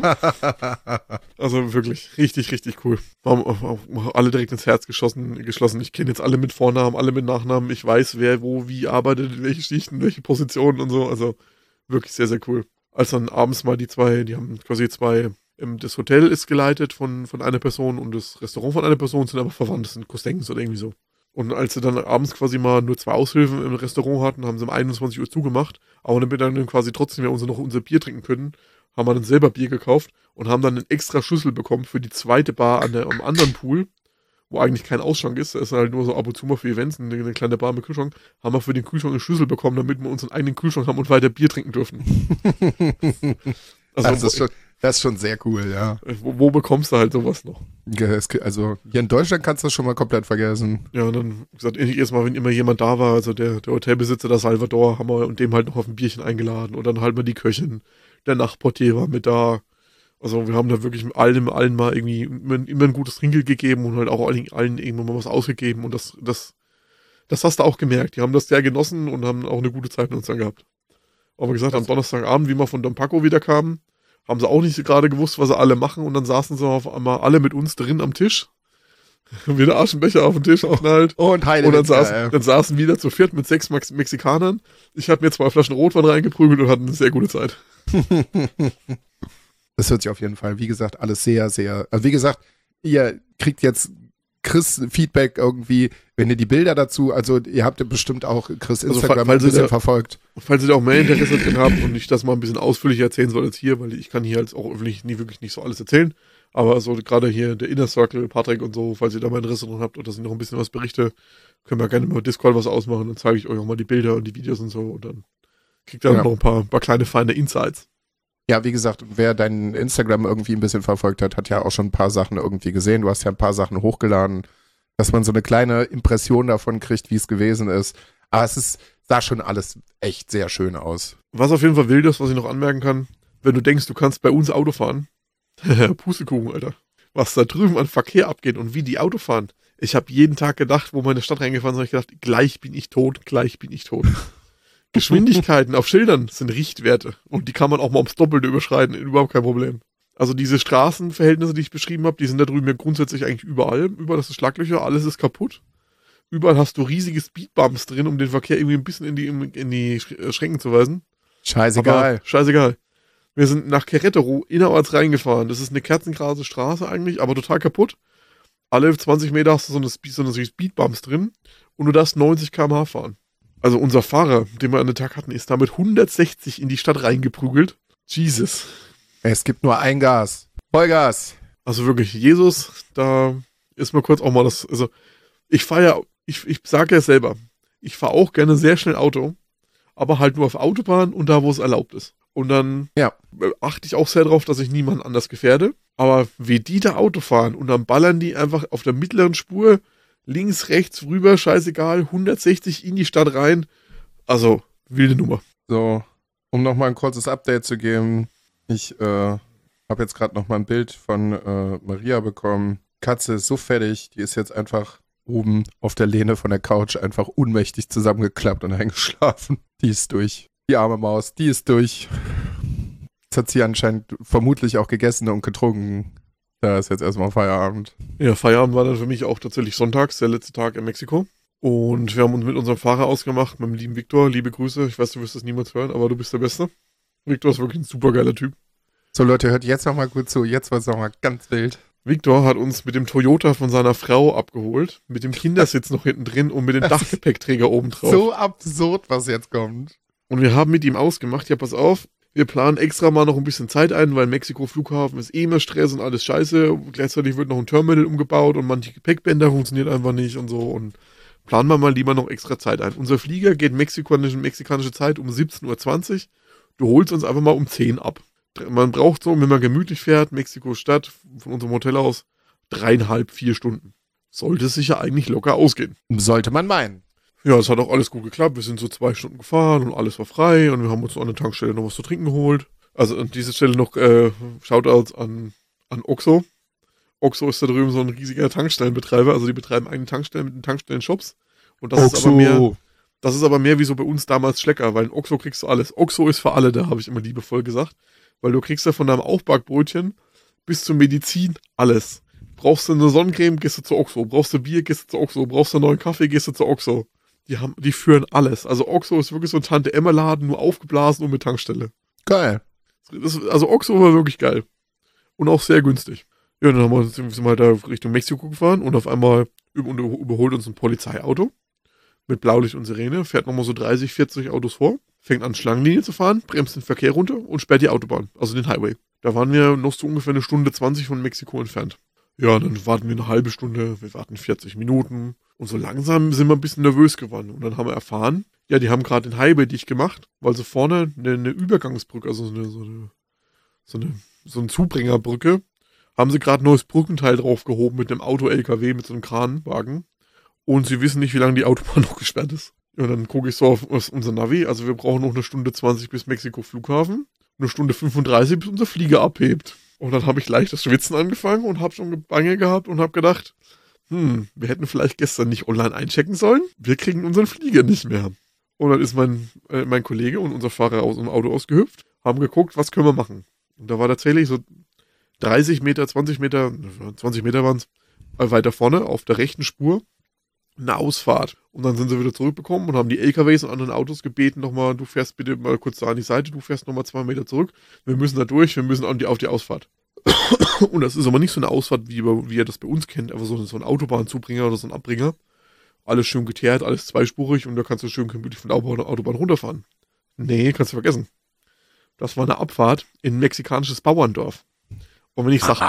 Also wirklich richtig, richtig cool. Wir haben alle direkt ins Herz geschlossen. Ich kenne jetzt alle mit Vornamen, alle mit Nachnamen. Ich weiß, wer wo wie arbeitet, in welche Schichten, welche Positionen und so. Also wirklich sehr, sehr cool. Als dann abends mal die haben quasi 2... Das Hotel ist geleitet von einer Person und das Restaurant von einer Person, sind aber verwandt, das sind Cousins oder irgendwie so. Und als sie dann abends quasi mal nur 2 Aushilfen im Restaurant hatten, haben sie um 21 Uhr zugemacht. Aber damit wir dann quasi trotzdem noch unser Bier trinken können, haben wir dann selber Bier gekauft und haben dann einen extra Schlüssel bekommen für die zweite Bar am anderen Pool, wo eigentlich kein Ausschank ist. Da ist halt nur so ab und zu mal für Events eine kleine Bar mit Kühlschrank. Haben wir für den Kühlschrank einen Schlüssel bekommen, damit wir unseren eigenen Kühlschrank haben und weiter Bier trinken dürfen. Also Das ist schon sehr cool, ja. Wo bekommst du halt sowas noch? Ja, also hier in Deutschland kannst du das schon mal komplett vergessen. Ja, und dann, wie gesagt, jedes Mal, wenn immer jemand da war, also der Hotelbesitzer, der Salvador, haben wir und dem halt noch auf ein Bierchen eingeladen und dann halt mal die Köchin, der Nachtportier war mit da. Also wir haben da wirklich mit allen mal irgendwie immer ein gutes Trinkgeld gegeben und halt auch allen irgendwann mal was ausgegeben und das hast du auch gemerkt. Die haben das sehr genossen und haben auch eine gute Zeit mit uns dann gehabt. Aber wie gesagt, am Donnerstagabend, wie wir von Don Paco wieder kamen, haben sie auch nicht so gerade gewusst, was sie alle machen und dann saßen sie auf einmal alle mit uns drin am Tisch. Wieder Aschenbecher auf den Tisch geknallt. Und Heide. Und dann saßen wieder zu viert mit 6 Mexikanern. Ich habe mir 2 Flaschen Rotwein reingeprügelt und hatte eine sehr gute Zeit. Das hört sich auf jeden Fall, wie gesagt, alles sehr, sehr. Also wie gesagt, ihr kriegt jetzt Chris Feedback irgendwie, wenn ihr die Bilder dazu, also ihr habt ja bestimmt auch Chris Instagram ein bisschen verfolgt. Falls ihr da auch mehr Interesse drin habt und ich das mal ein bisschen ausführlicher erzählen soll als hier, weil ich kann hier jetzt auch öffentlich wirklich nicht so alles erzählen. Aber so gerade hier der Inner Circle, Patrick und so, falls ihr da mal Interesse drin habt oder dass ich noch ein bisschen was berichte, können wir gerne mal Discord was ausmachen. Dann zeige ich euch auch mal die Bilder und die Videos und so und dann kriegt ihr noch ein paar kleine, feine Insights. Ja, wie gesagt, wer dein Instagram irgendwie ein bisschen verfolgt hat, hat ja auch schon ein paar Sachen irgendwie gesehen. Du hast ja ein paar Sachen hochgeladen, dass man so eine kleine Impression davon kriegt, wie es gewesen ist. Aber sah schon alles echt sehr schön aus. Was auf jeden Fall wild ist, was ich noch anmerken kann, wenn du denkst, du kannst bei uns Auto fahren, Pustekuchen, Alter. Was da drüben an Verkehr abgeht und wie die Auto fahren. Ich habe jeden Tag gedacht, wo wir in der Stadt reingefahren sind, habe ich gedacht, gleich bin ich tot. Geschwindigkeiten auf Schildern sind Richtwerte und die kann man auch mal ums Doppelte überschreiten, überhaupt kein Problem. Also diese Straßenverhältnisse, die ich beschrieben habe, die sind da drüben ja grundsätzlich eigentlich überall. Überall ist Schlaglöcher, alles ist kaputt. Überall hast du riesige Speedbumps drin, um den Verkehr irgendwie ein bisschen in die Schränken zu weisen. Scheißegal. Scheißegal. Wir sind nach Querétaro innerorts reingefahren. Das ist eine kerzengrase Straße eigentlich, aber total kaputt. Alle 20 Meter hast du so eine Speedbumps drin und du darfst 90 km/h fahren. Also unser Fahrer, den wir an den Tag hatten, ist damit 160 in die Stadt reingeprügelt. Jesus. Es gibt nur ein Gas. Vollgas. Also wirklich, Jesus, da ist mal kurz auch mal das, also ich sage ja selber, ich fahre auch gerne sehr schnell Auto, aber halt nur auf Autobahn und da, wo es erlaubt ist. Und dann achte ich auch sehr darauf, dass ich niemanden anders gefährde. Aber wie die da Auto fahren und dann ballern die einfach auf der mittleren Spur links, rechts, rüber, scheißegal, 160 in die Stadt rein. Also, wilde Nummer. So, um nochmal ein kurzes Update zu geben. Ich habe jetzt gerade nochmal ein Bild von Maria bekommen. Katze ist so fertig, die ist jetzt einfach oben auf der Lehne von der Couch einfach ohnmächtig zusammengeklappt und eingeschlafen. Die ist durch. Die arme Maus, die ist durch. Jetzt hat sie anscheinend vermutlich auch gegessen und getrunken. Da ist jetzt erstmal Feierabend. Ja, Feierabend war dann für mich auch tatsächlich sonntags, der letzte Tag in Mexiko. Und wir haben uns mit unserem Fahrer ausgemacht, mit dem lieben Viktor. Liebe Grüße. Ich weiß, du wirst das niemals hören, aber du bist der Beste. Viktor ist wirklich ein supergeiler Typ. So Leute, hört jetzt nochmal gut zu. Jetzt wird es nochmal ganz wild. Viktor hat uns mit dem Toyota von seiner Frau abgeholt, mit dem Kindersitz noch hinten drin und mit dem Dachgepäckträger oben drauf. So absurd, was jetzt kommt. Und wir haben mit ihm ausgemacht, ja pass auf, wir planen extra mal noch ein bisschen Zeit ein, weil Mexiko-Flughafen ist eh immer Stress und alles scheiße. Und gleichzeitig wird noch ein Terminal umgebaut und manche Gepäckbänder funktionieren einfach nicht und so. Und planen wir mal lieber noch extra Zeit ein. Unser Flieger geht mexikanische Zeit um 17:20 Uhr. Du holst uns einfach mal um 10 ab. Man braucht so, wenn man gemütlich fährt, Mexiko-Stadt, von unserem Hotel aus, 3,5, 4 Stunden. Sollte es sich ja eigentlich locker ausgehen. Sollte man meinen. Ja, es hat auch alles gut geklappt. Wir sind so 2 Stunden gefahren und alles war frei und wir haben uns an der Tankstelle noch was zu trinken geholt. Also an dieser Stelle noch Shoutouts an Oxo. Oxo ist da drüben so ein riesiger Tankstellenbetreiber. Also die betreiben eigene Tankstellen mit den Tankstellen-Shops. Und das ist aber mehr wie so bei uns damals Schlecker, weil in Oxo kriegst du alles. Oxo ist für alle, da habe ich immer liebevoll gesagt. Weil du kriegst ja von deinem Aufbackbrötchen bis zur Medizin alles. Brauchst du eine Sonnencreme, gehst du zu Oxo. Brauchst du Bier, gehst du zu Oxo. Brauchst du einen neuen Kaffee, gehst du zu Oxo. Die führen alles. Also Oxo ist wirklich so ein Tante-Emma-Laden, nur aufgeblasen und mit Tankstelle. Geil. Also Oxo war wirklich geil. Und auch sehr günstig. Ja, dann sind wir halt da Richtung Mexiko gefahren und auf einmal überholt uns ein Polizeiauto mit Blaulicht und Sirene, fährt nochmal so 30, 40 Autos vor, fängt an Schlangenlinie zu fahren, bremst den Verkehr runter und sperrt die Autobahn, also den Highway. Da waren wir noch so ungefähr 1:20 von Mexiko entfernt. Ja, dann warten wir eine halbe Stunde, wir warten 40 Minuten und so langsam sind wir ein bisschen nervös geworden. Und dann haben wir erfahren, ja, die haben gerade den Highway dicht gemacht, weil sie vorne eine Übergangsbrücke, also so eine so eine Zubringerbrücke, haben sie gerade ein neues Brückenteil draufgehoben mit einem Auto-LKW, mit so einem Kranwagen. Und sie wissen nicht, wie lange die Autobahn noch gesperrt ist. Ja, dann gucke ich so auf unser Navi. Also wir brauchen noch 1:20 bis Mexiko-Flughafen. 1:35 bis unser Flieger abhebt. Und dann habe ich leicht das Schwitzen angefangen und habe schon Bange gehabt und habe gedacht, wir hätten vielleicht gestern nicht online einchecken sollen. Wir kriegen unseren Flieger nicht mehr. Und dann ist mein Kollege und unser Fahrer aus dem Auto ausgehüpft, haben geguckt, was können wir machen. Und da war tatsächlich so 30 Meter, 20 Meter waren es, weiter vorne auf der rechten Spur eine Ausfahrt. Und dann sind sie wieder zurückgekommen und haben die LKWs und anderen Autos gebeten, nochmal, du fährst bitte mal kurz da an die Seite, du fährst nochmal 2 Meter zurück. Wir müssen da durch, wir müssen auf die Ausfahrt. Und das ist aber nicht so eine Ausfahrt, wie ihr das bei uns kennt, aber so ein Autobahnzubringer oder so ein Abbringer. Alles schön geteert, alles zweispurig und da kannst du schön gemütlich von der Autobahn runterfahren. Nee, kannst du vergessen. Das war eine Abfahrt in ein mexikanisches Bauerndorf. Und wenn ich sage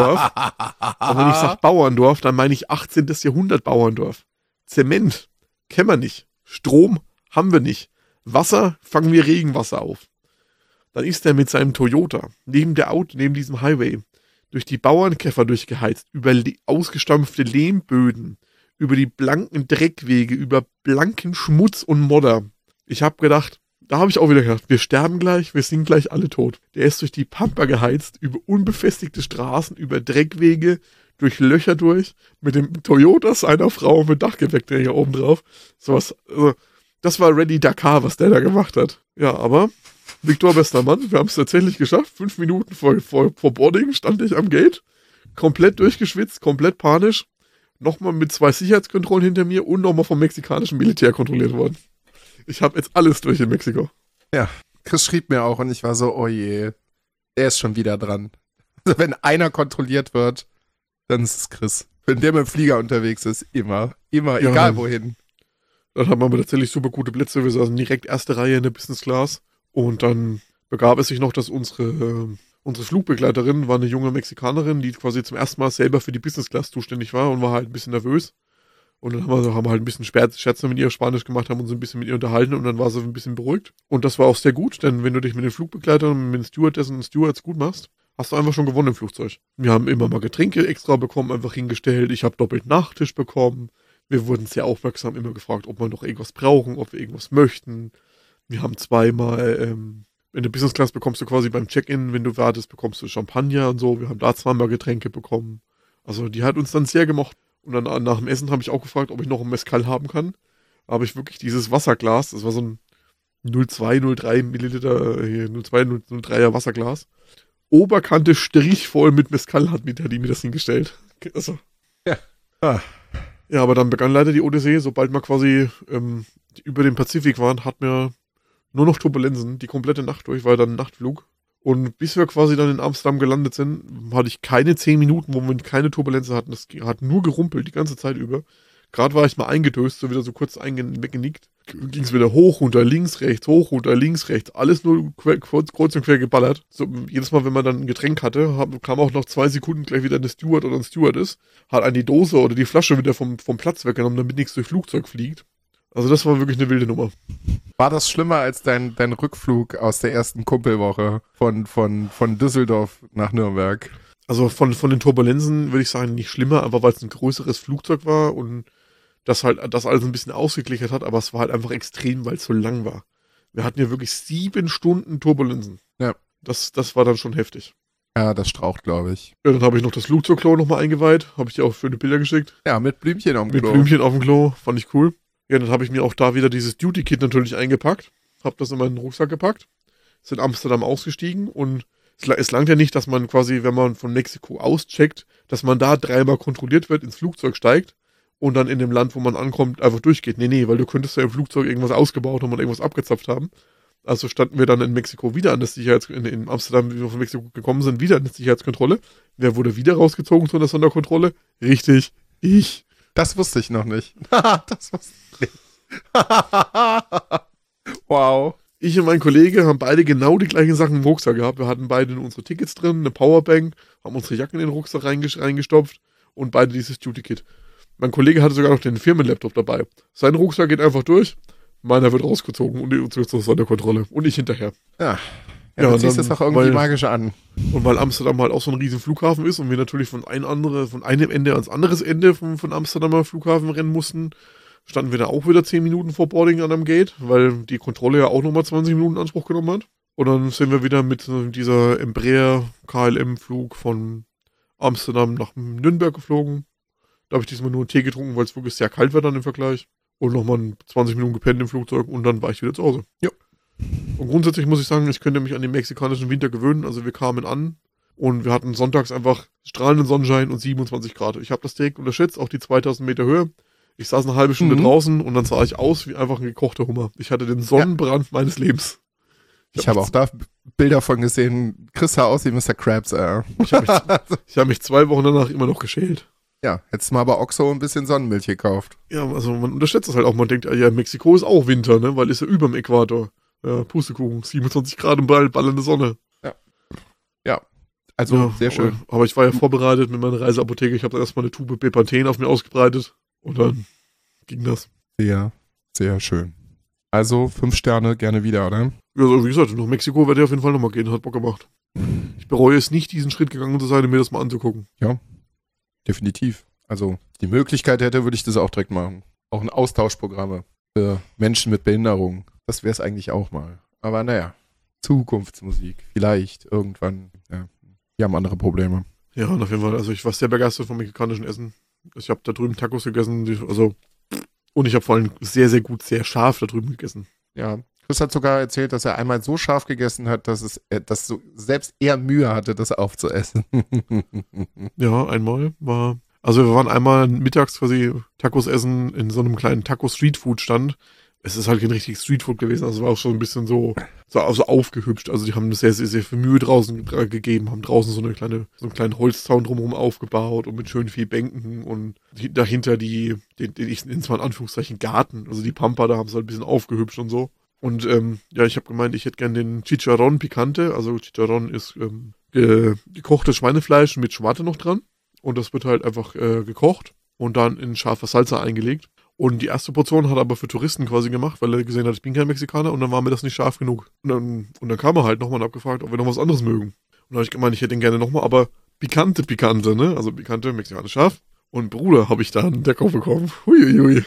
Bauerndorf, dann meine ich 18. Jahrhundert Bauerndorf. Zement kennen wir nicht. Strom haben wir nicht. Wasser fangen wir Regenwasser auf. Dann ist er mit seinem Toyota neben diesem Highway durch die Bauernkäfer durchgeheizt, über ausgestampfte Lehmböden, über die blanken Dreckwege, über blanken Schmutz und Modder. Ich habe gedacht, da habe ich auch wieder gedacht, wir sterben gleich, wir sind gleich alle tot. Der ist durch die Pampa geheizt, über unbefestigte Straßen, über Dreckwege, durch Löcher durch, mit dem Toyota seiner Frau mit Dachgepäckträger oben drauf. Sowas, also, das war Ready Dakar, was der da gemacht hat. Ja, aber Viktor, bester Mann, wir haben es tatsächlich geschafft. 5 Minuten vor Boarding stand ich am Gate, komplett durchgeschwitzt, komplett panisch. Nochmal mit 2 Sicherheitskontrollen hinter mir und nochmal vom mexikanischen Militär kontrolliert worden. Ich habe jetzt alles durch in Mexiko. Ja, Chris schrieb mir auch und ich war so, oh je, der ist schon wieder dran. Also wenn einer kontrolliert wird, dann ist es Chris. Wenn der mit dem Flieger unterwegs ist, immer, ja, egal wohin. Dann haben wir tatsächlich super gute Plätze. Wir saßen direkt erste Reihe in der Business Class. Und dann begab es sich noch, dass unsere Flugbegleiterin war eine junge Mexikanerin, die quasi zum ersten Mal selber für die Business Class zuständig war und war halt ein bisschen nervös. Und dann haben wir halt ein bisschen Scherze mit ihr Spanisch gemacht, haben uns ein bisschen mit ihr unterhalten und dann war sie ein bisschen beruhigt. Und das war auch sehr gut, denn wenn du dich mit den Flugbegleitern, mit den Stewardessen und Stewards gut machst, hast du einfach schon gewonnen im Flugzeug. Wir haben immer mal Getränke extra bekommen, einfach hingestellt. Ich habe doppelt Nachtisch bekommen. Wir wurden sehr aufmerksam immer gefragt, ob wir noch irgendwas brauchen, ob wir irgendwas möchten. Wir haben zweimal, in der Business Class bekommst du quasi beim Check-in, wenn du wartest, bekommst du Champagner und so. Wir haben da zweimal Getränke bekommen. Also die hat uns dann sehr gemocht. Und dann nach dem Essen habe ich auch gefragt, ob ich noch ein Mezcal haben kann. Da habe ich wirklich dieses Wasserglas, das war so ein 0,2, 0,3 Milliliter, 0,2, 0,3er Wasserglas. Oberkante strichvoll mit Mezcal hat die mir das hingestellt. Also. Ja. Ah. Ja, aber dann begann leider die Odyssee. Sobald wir quasi über den Pazifik waren, hatten wir nur noch Turbulenzen, die komplette Nacht durch, war dann ein Nachtflug. Und bis wir quasi dann in Amsterdam gelandet sind, hatte ich keine 10 Minuten, wo wir keine Turbulenzen hatten. Das hat nur gerumpelt die ganze Zeit über. Gerade war ich mal eingedöst, so wieder so kurz weggenickt. Ging es wieder hoch, runter, links, rechts, hoch, runter, links, rechts. Alles nur kreuz und quer geballert. So, jedes Mal, wenn man dann ein Getränk hatte, kam auch noch 2 Sekunden gleich wieder eine Steward oder ein Stewardess, hat einen die Dose oder die Flasche wieder vom Platz weggenommen, damit nichts durch Flugzeug fliegt. Also das war wirklich eine wilde Nummer. War das schlimmer als dein Rückflug aus der ersten Kumpelwoche von Düsseldorf nach Nürnberg? Also von den Turbulenzen würde ich sagen nicht schlimmer, aber weil es ein größeres Flugzeug war und das halt das alles ein bisschen ausgeglichen hat, aber es war halt einfach extrem, weil es so lang war. Wir hatten ja wirklich 7 Stunden Turbulenzen. Ja. Das war dann schon heftig. Ja, das straucht, glaube ich. Ja, dann habe ich noch das Flugzeugklo nochmal eingeweiht. Habe ich dir auch schöne Bilder geschickt. Ja, mit Blümchen auf dem Klo. Mit Blümchen auf dem Klo, fand ich cool. Ja, dann habe ich mir auch da wieder dieses Duty-Kit natürlich eingepackt. Habe das in meinen Rucksack gepackt. Ist in Amsterdam ausgestiegen und es langt ja nicht, dass man quasi, wenn man von Mexiko auscheckt, dass man da 3-mal kontrolliert wird, ins Flugzeug steigt und dann in dem Land, wo man ankommt, einfach durchgeht. Nee, weil du könntest ja im Flugzeug irgendwas ausgebaut haben und irgendwas abgezapft haben. Also standen wir dann in Mexiko wieder an der in Amsterdam, wie wir von Mexiko gekommen sind, wieder an der Sicherheitskontrolle. Wer wurde wieder rausgezogen zu einer Sonderkontrolle? Richtig, ich. Das wusste ich noch nicht. Das wusste ich nicht. Wow. Ich und mein Kollege haben beide genau die gleichen Sachen im Rucksack gehabt. Wir hatten beide unsere Tickets drin, eine Powerbank, haben unsere Jacken in den Rucksack reingestopft und beide dieses Duty-Kit. Mein Kollege hatte sogar noch den Firmenlaptop dabei. Sein Rucksack geht einfach durch, meiner wird rausgezogen und zur Sonderkontrolle. Und ich hinterher. Ja. Ja, du und ziehst dann, das doch irgendwie weil, magisch an. und weil Amsterdam halt auch so ein riesen Flughafen ist und wir natürlich von einem Ende ans anderes Ende von Amsterdamer Flughafen rennen mussten, standen wir da auch wieder 10 Minuten vor Boarding an einem Gate, weil die Kontrolle ja auch nochmal 20 Minuten in Anspruch genommen hat. Und dann sind wir wieder mit dieser Embraer KLM-Flug von Amsterdam nach Nürnberg geflogen. Da habe ich diesmal nur einen Tee getrunken, weil es wirklich sehr kalt war dann im Vergleich. Und nochmal 20 Minuten gepennt im Flugzeug und dann war ich wieder zu Hause. Ja. Und grundsätzlich muss ich sagen, ich könnte mich an den mexikanischen Winter gewöhnen. Also wir kamen an und wir hatten sonntags einfach strahlenden Sonnenschein und 27 Grad. Ich habe das direkt unterschätzt, auch die 2000 Meter Höhe. Ich saß eine halbe Stunde draußen und dann sah ich aus wie einfach ein gekochter Hummer. Ich hatte den Sonnenbrand meines Lebens. Ich habe auch da Bilder von gesehen. Chris sah aus wie Mr. Krabs, Ich habe mich 2 Wochen danach immer noch geschält. Ja, hättest mal bei Oxo ein bisschen Sonnenmilch gekauft. Ja, also man unterschätzt das halt auch. Man denkt, ja, Mexiko ist auch Winter, ne? Weil ist ja überm Äquator. Ja, Pustekuchen, 27 Grad im ballende Sonne. Ja, also Ja, sehr schön. Aber ich war ja vorbereitet mit meiner Reiseapotheke. Ich habe da erstmal eine Tube Bepanthen auf mir ausgebreitet. Und dann ging das. Sehr, sehr schön. Also 5 Sterne gerne wieder, oder? Ja, also wie gesagt, nach Mexiko werde ich auf jeden Fall nochmal gehen. Hat Bock gemacht. Ich bereue es nicht, diesen Schritt gegangen zu sein, mir das mal anzugucken. Ja, definitiv. Also die Möglichkeit hätte, würde ich das auch direkt machen. Auch ein Austauschprogramme für Menschen mit Behinderung. Das wäre es eigentlich auch mal. Aber naja, Zukunftsmusik. Vielleicht irgendwann. Ja, wir haben andere Probleme. Ja, und auf jeden Fall. Also ich war sehr begeistert vom mexikanischen Essen. Ich habe da drüben Tacos gegessen. Und ich habe vor allem sehr, sehr gut, sehr scharf da drüben gegessen. Ja, Chris hat sogar erzählt, dass er einmal so scharf gegessen hat, dass selbst er Mühe hatte, das aufzuessen. Ja, einmal war. Also wir waren einmal mittags quasi Tacos essen in so einem kleinen Taco-Streetfood-Stand. Es ist halt kein richtiges Streetfood gewesen, also es war auch schon ein bisschen so aufgehübscht. Also die haben das sehr, sehr, sehr viel Mühe draußen gegeben, haben draußen so einen kleinen Holzzaun drumherum aufgebaut und mit schön viel Bänken und dahinter ich nenne es mal in Anführungszeichen Garten, also die Pampa, da haben sie halt ein bisschen aufgehübscht und so. Und ja, ich habe gemeint, ich hätte gern den Chicharrón Picante, also Chicharrón ist gekochtes Schweinefleisch mit Schwarte noch dran und das wird halt einfach gekocht und dann in scharfer Salsa eingelegt. Und die erste Portion hat er aber für Touristen quasi gemacht, weil er gesehen hat, ich bin kein Mexikaner und dann war mir das nicht scharf genug. Und dann kam er halt nochmal und hat gefragt, ob wir noch was anderes mögen. Und dann habe ich gemeint, ich hätte ihn gerne nochmal, aber Picante, ne? Also Picante, mexikanisch scharf. Und Bruder, habe ich da einen Deckel bekommen. Huiuiui.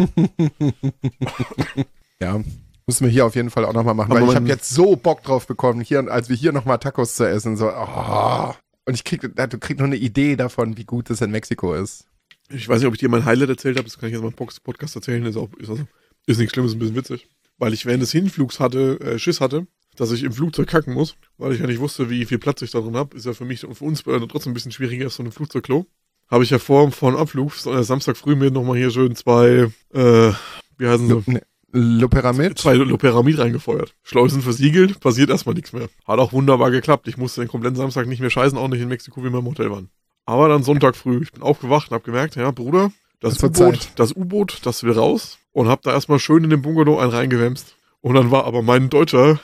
Ja, müssen wir hier auf jeden Fall auch nochmal machen, Aber weil ich habe jetzt so Bock drauf bekommen, als wir hier nochmal Tacos zu essen. So, oh. Und du kriegst noch eine Idee davon, wie gut es in Mexiko ist. Ich weiß nicht, ob ich dir mein Highlight erzählt habe, das kann ich jetzt mal im Podcast erzählen, ist nichts Schlimmes, ein bisschen witzig. Weil ich während des Hinflugs Schiss hatte, dass ich im Flugzeug kacken muss, weil ich ja nicht wusste, wie viel Platz ich da drin habe. Ist ja für mich und für uns trotzdem ein bisschen schwieriger als so ein Flugzeugklo. Habe ich ja vor dem Abflug, Samstag früh mir nochmal hier schön 2, wie heißen sie? Loperamid? 2 Loperamid reingefeuert. Schleusen versiegelt, passiert erstmal nichts mehr. Hat auch wunderbar geklappt. Ich musste den kompletten Samstag nicht mehr scheißen, auch nicht in Mexiko, wie wir im Hotel waren. Aber dann Sonntag früh, ich bin aufgewacht und habe gemerkt, ja, Bruder, das U-Boot, das will raus. Und habe da erstmal schön in den Bungalow einen reingewämst. Und dann war aber mein deutscher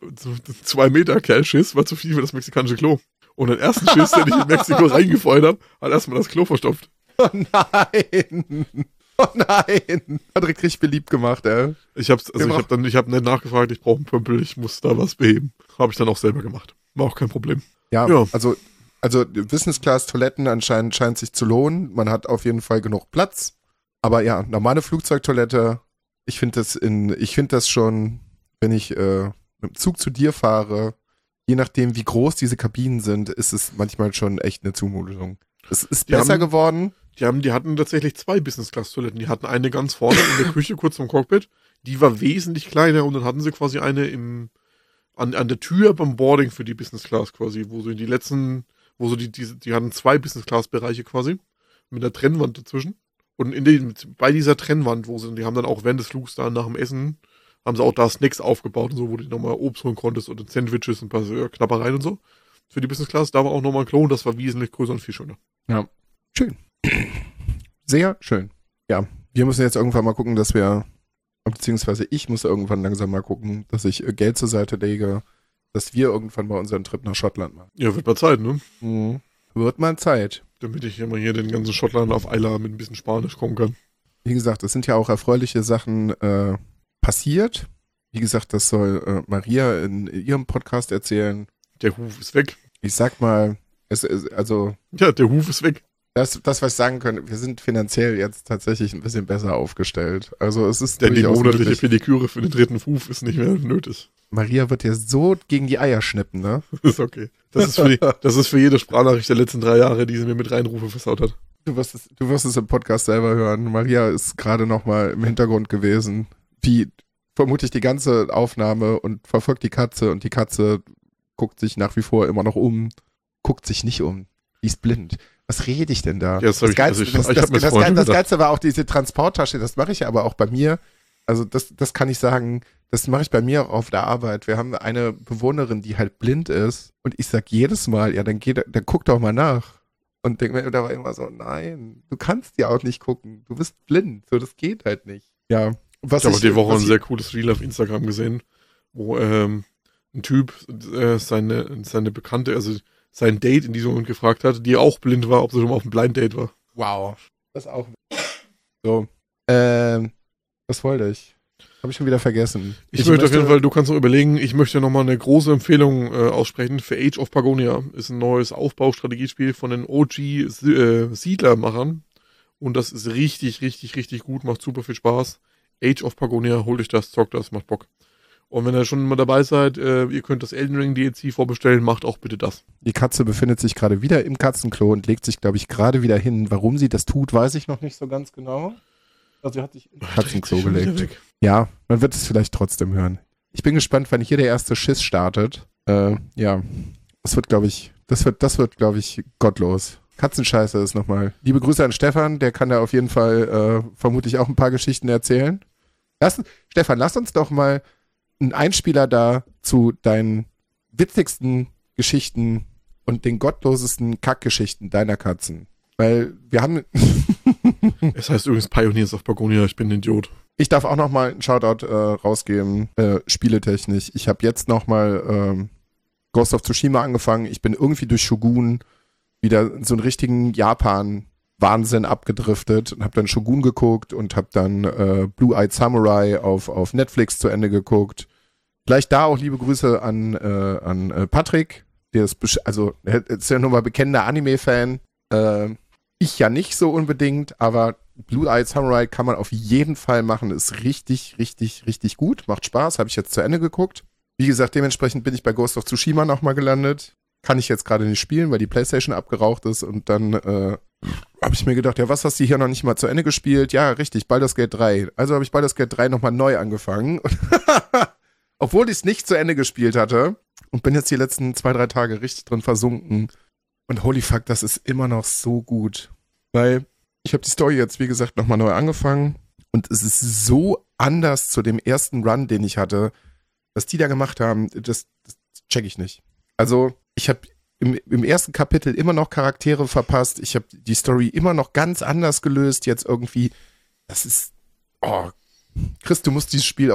2 Meter Kerl-Schiss, war zu viel für das mexikanische Klo. Und den ersten Schiss, den ich in Mexiko reingefeuert habe, hat erstmal das Klo verstopft. Oh nein! Oh nein! Hat richtig beliebt gemacht, ey. Ich habe nicht nachgefragt, ich brauche einen Pömpel, ich muss da was beheben. Habe ich dann auch selber gemacht. War auch kein Problem. Ja. Also Business-Class-Toiletten anscheinend scheint sich zu lohnen. Man hat auf jeden Fall genug Platz. Aber ja, normale Flugzeugtoilette, ich finde das schon, wenn ich mit dem Zug zu dir fahre, je nachdem wie groß diese Kabinen sind, ist es manchmal schon echt eine Zumutung. Es ist besser geworden. Die hatten tatsächlich 2 Business-Class-Toiletten. Die hatten eine ganz vorne in der Küche, kurz vom Cockpit. Die war wesentlich kleiner und dann hatten sie quasi eine an der Tür beim Boarding für die Business-Class quasi, wo sie die hatten 2 Business-Class-Bereiche quasi, mit einer Trennwand dazwischen. Und bei dieser Trennwand, die haben dann auch während des Flugs da nach dem Essen, haben sie auch da Snacks aufgebaut und so, wo du nochmal Obst holen konntest und Sandwiches und ein paar Knappereien und so. Für die Business-Class, da war auch nochmal ein Klo und das war wesentlich größer und viel schöner. Ja, schön. Sehr schön. Ja, wir müssen jetzt irgendwann mal gucken, beziehungsweise ich muss irgendwann langsam mal gucken, dass ich Geld zur Seite lege, dass wir irgendwann mal unseren Trip nach Schottland machen. Ja, wird mal Zeit, ne? Mhm. Wird mal Zeit. Damit ich immer hier den ganzen Schottland auf Eila mit ein bisschen Spanisch kommen kann. Wie gesagt, es sind ja auch erfreuliche Sachen passiert. Wie gesagt, das soll Maria in ihrem Podcast erzählen. Der Huf ist weg. Ich sag mal, also Ja, der Huf ist weg. das, was ich sagen können, wir sind finanziell jetzt tatsächlich ein bisschen besser aufgestellt. Also es ist Denn die durchaus monatliche möglich. Pediküre für den dritten Huf ist nicht mehr nötig. Maria wird dir so gegen die Eier schnippen, ne? Das ist okay. Das ist für jede Sprachnachricht der letzten 3 Jahre, die sie mir mit reinrufe, versaut hat. Du wirst es im Podcast selber hören. Maria ist gerade nochmal im Hintergrund gewesen, wie vermutlich die ganze Aufnahme und verfolgt die Katze und die Katze guckt sich nach wie vor immer noch um, guckt sich nicht um. Die ist blind. Was rede ich denn da? Ja, das Geilste war auch diese Transporttasche, das mache ich ja aber auch bei mir. Also das kann ich sagen, das mache ich bei mir auch auf der Arbeit. Wir haben eine Bewohnerin, die halt blind ist und ich sag jedes Mal, ja, dann guck doch mal nach. Und denk mir dabei immer so, nein, du kannst ja auch nicht gucken. Du bist blind, so das geht halt nicht. Ja. Ich habe die Woche ein sehr cooles Reel auf Instagram gesehen, wo ein Typ seine Bekannte, also sein Date in diesem Moment gefragt hat, die auch blind war, ob sie schon mal auf einem Blind Date war. Wow. Das auch. So. Was wollte ich? Habe ich schon wieder vergessen. Ich möchte auf jeden Fall, du kannst noch überlegen, ich möchte nochmal eine große Empfehlung aussprechen für Age of Pagonia. Ist ein neues Aufbaustrategiespiel von den OG Siedlermachern. Und das ist richtig, richtig, richtig gut, macht super viel Spaß. Age of Pagonia, holt euch das, zockt das, macht Bock. Und wenn ihr schon mal dabei seid, ihr könnt das Elden Ring DLC vorbestellen, macht auch bitte das. Die Katze befindet sich gerade wieder im Katzenklo und legt sich, glaube ich, gerade wieder hin. Warum sie das tut, weiß ich noch nicht so ganz genau. Also sie hat sich ins Katzenklo gelegt. Ja, man wird es vielleicht trotzdem hören. Ich bin gespannt, wann hier der erste Schiss startet. Ja, das wird, glaube ich, gottlos. Katzenscheiße ist nochmal. Liebe Grüße an Stefan, der kann da auf jeden Fall vermutlich auch ein paar Geschichten erzählen. Stefan, lass uns doch mal einen Einspieler da zu deinen witzigsten Geschichten und den gottlosesten Kackgeschichten deiner Katzen. Weil wir haben... Es heißt übrigens Pioneers of Pagonia, ich bin ein Idiot. Ich darf auch nochmal einen Shoutout rausgeben, spieletechnisch. Ich habe jetzt nochmal Ghost of Tsushima angefangen. Ich bin irgendwie durch Shogun wieder so einen richtigen Japan-Wahnsinn abgedriftet und habe dann Shogun geguckt und habe dann Blue-Eyed Samurai auf Netflix zu Ende geguckt. Gleich da auch liebe Grüße an Patrick, der ist ja nun mal bekennender Anime-Fan. Ich ja nicht so unbedingt, aber Blue-Eyed Samurai kann man auf jeden Fall machen. Ist richtig, richtig, richtig gut. Macht Spaß. Habe ich jetzt zu Ende geguckt. Wie gesagt, dementsprechend bin ich bei Ghost of Tsushima nochmal gelandet. Kann ich jetzt gerade nicht spielen, weil die Playstation abgeraucht ist. Und dann habe ich mir gedacht, ja, was hast du hier noch nicht mal zu Ende gespielt? Ja, richtig, Baldur's Gate 3. Also habe ich Baldur's Gate 3 nochmal neu angefangen. Obwohl ich es nicht zu Ende gespielt hatte. Und bin jetzt die letzten 2-3 Tage richtig drin versunken. Und holy fuck, das ist immer noch so gut. Weil ich habe die Story jetzt, wie gesagt, nochmal neu angefangen. Und es ist so anders zu dem ersten Run, den ich hatte. Was die da gemacht haben, das check ich nicht. Also, ich habe im ersten Kapitel immer noch Charaktere verpasst. Ich habe die Story immer noch ganz anders gelöst. Jetzt irgendwie, das ist, Chris, du musst dieses Spiel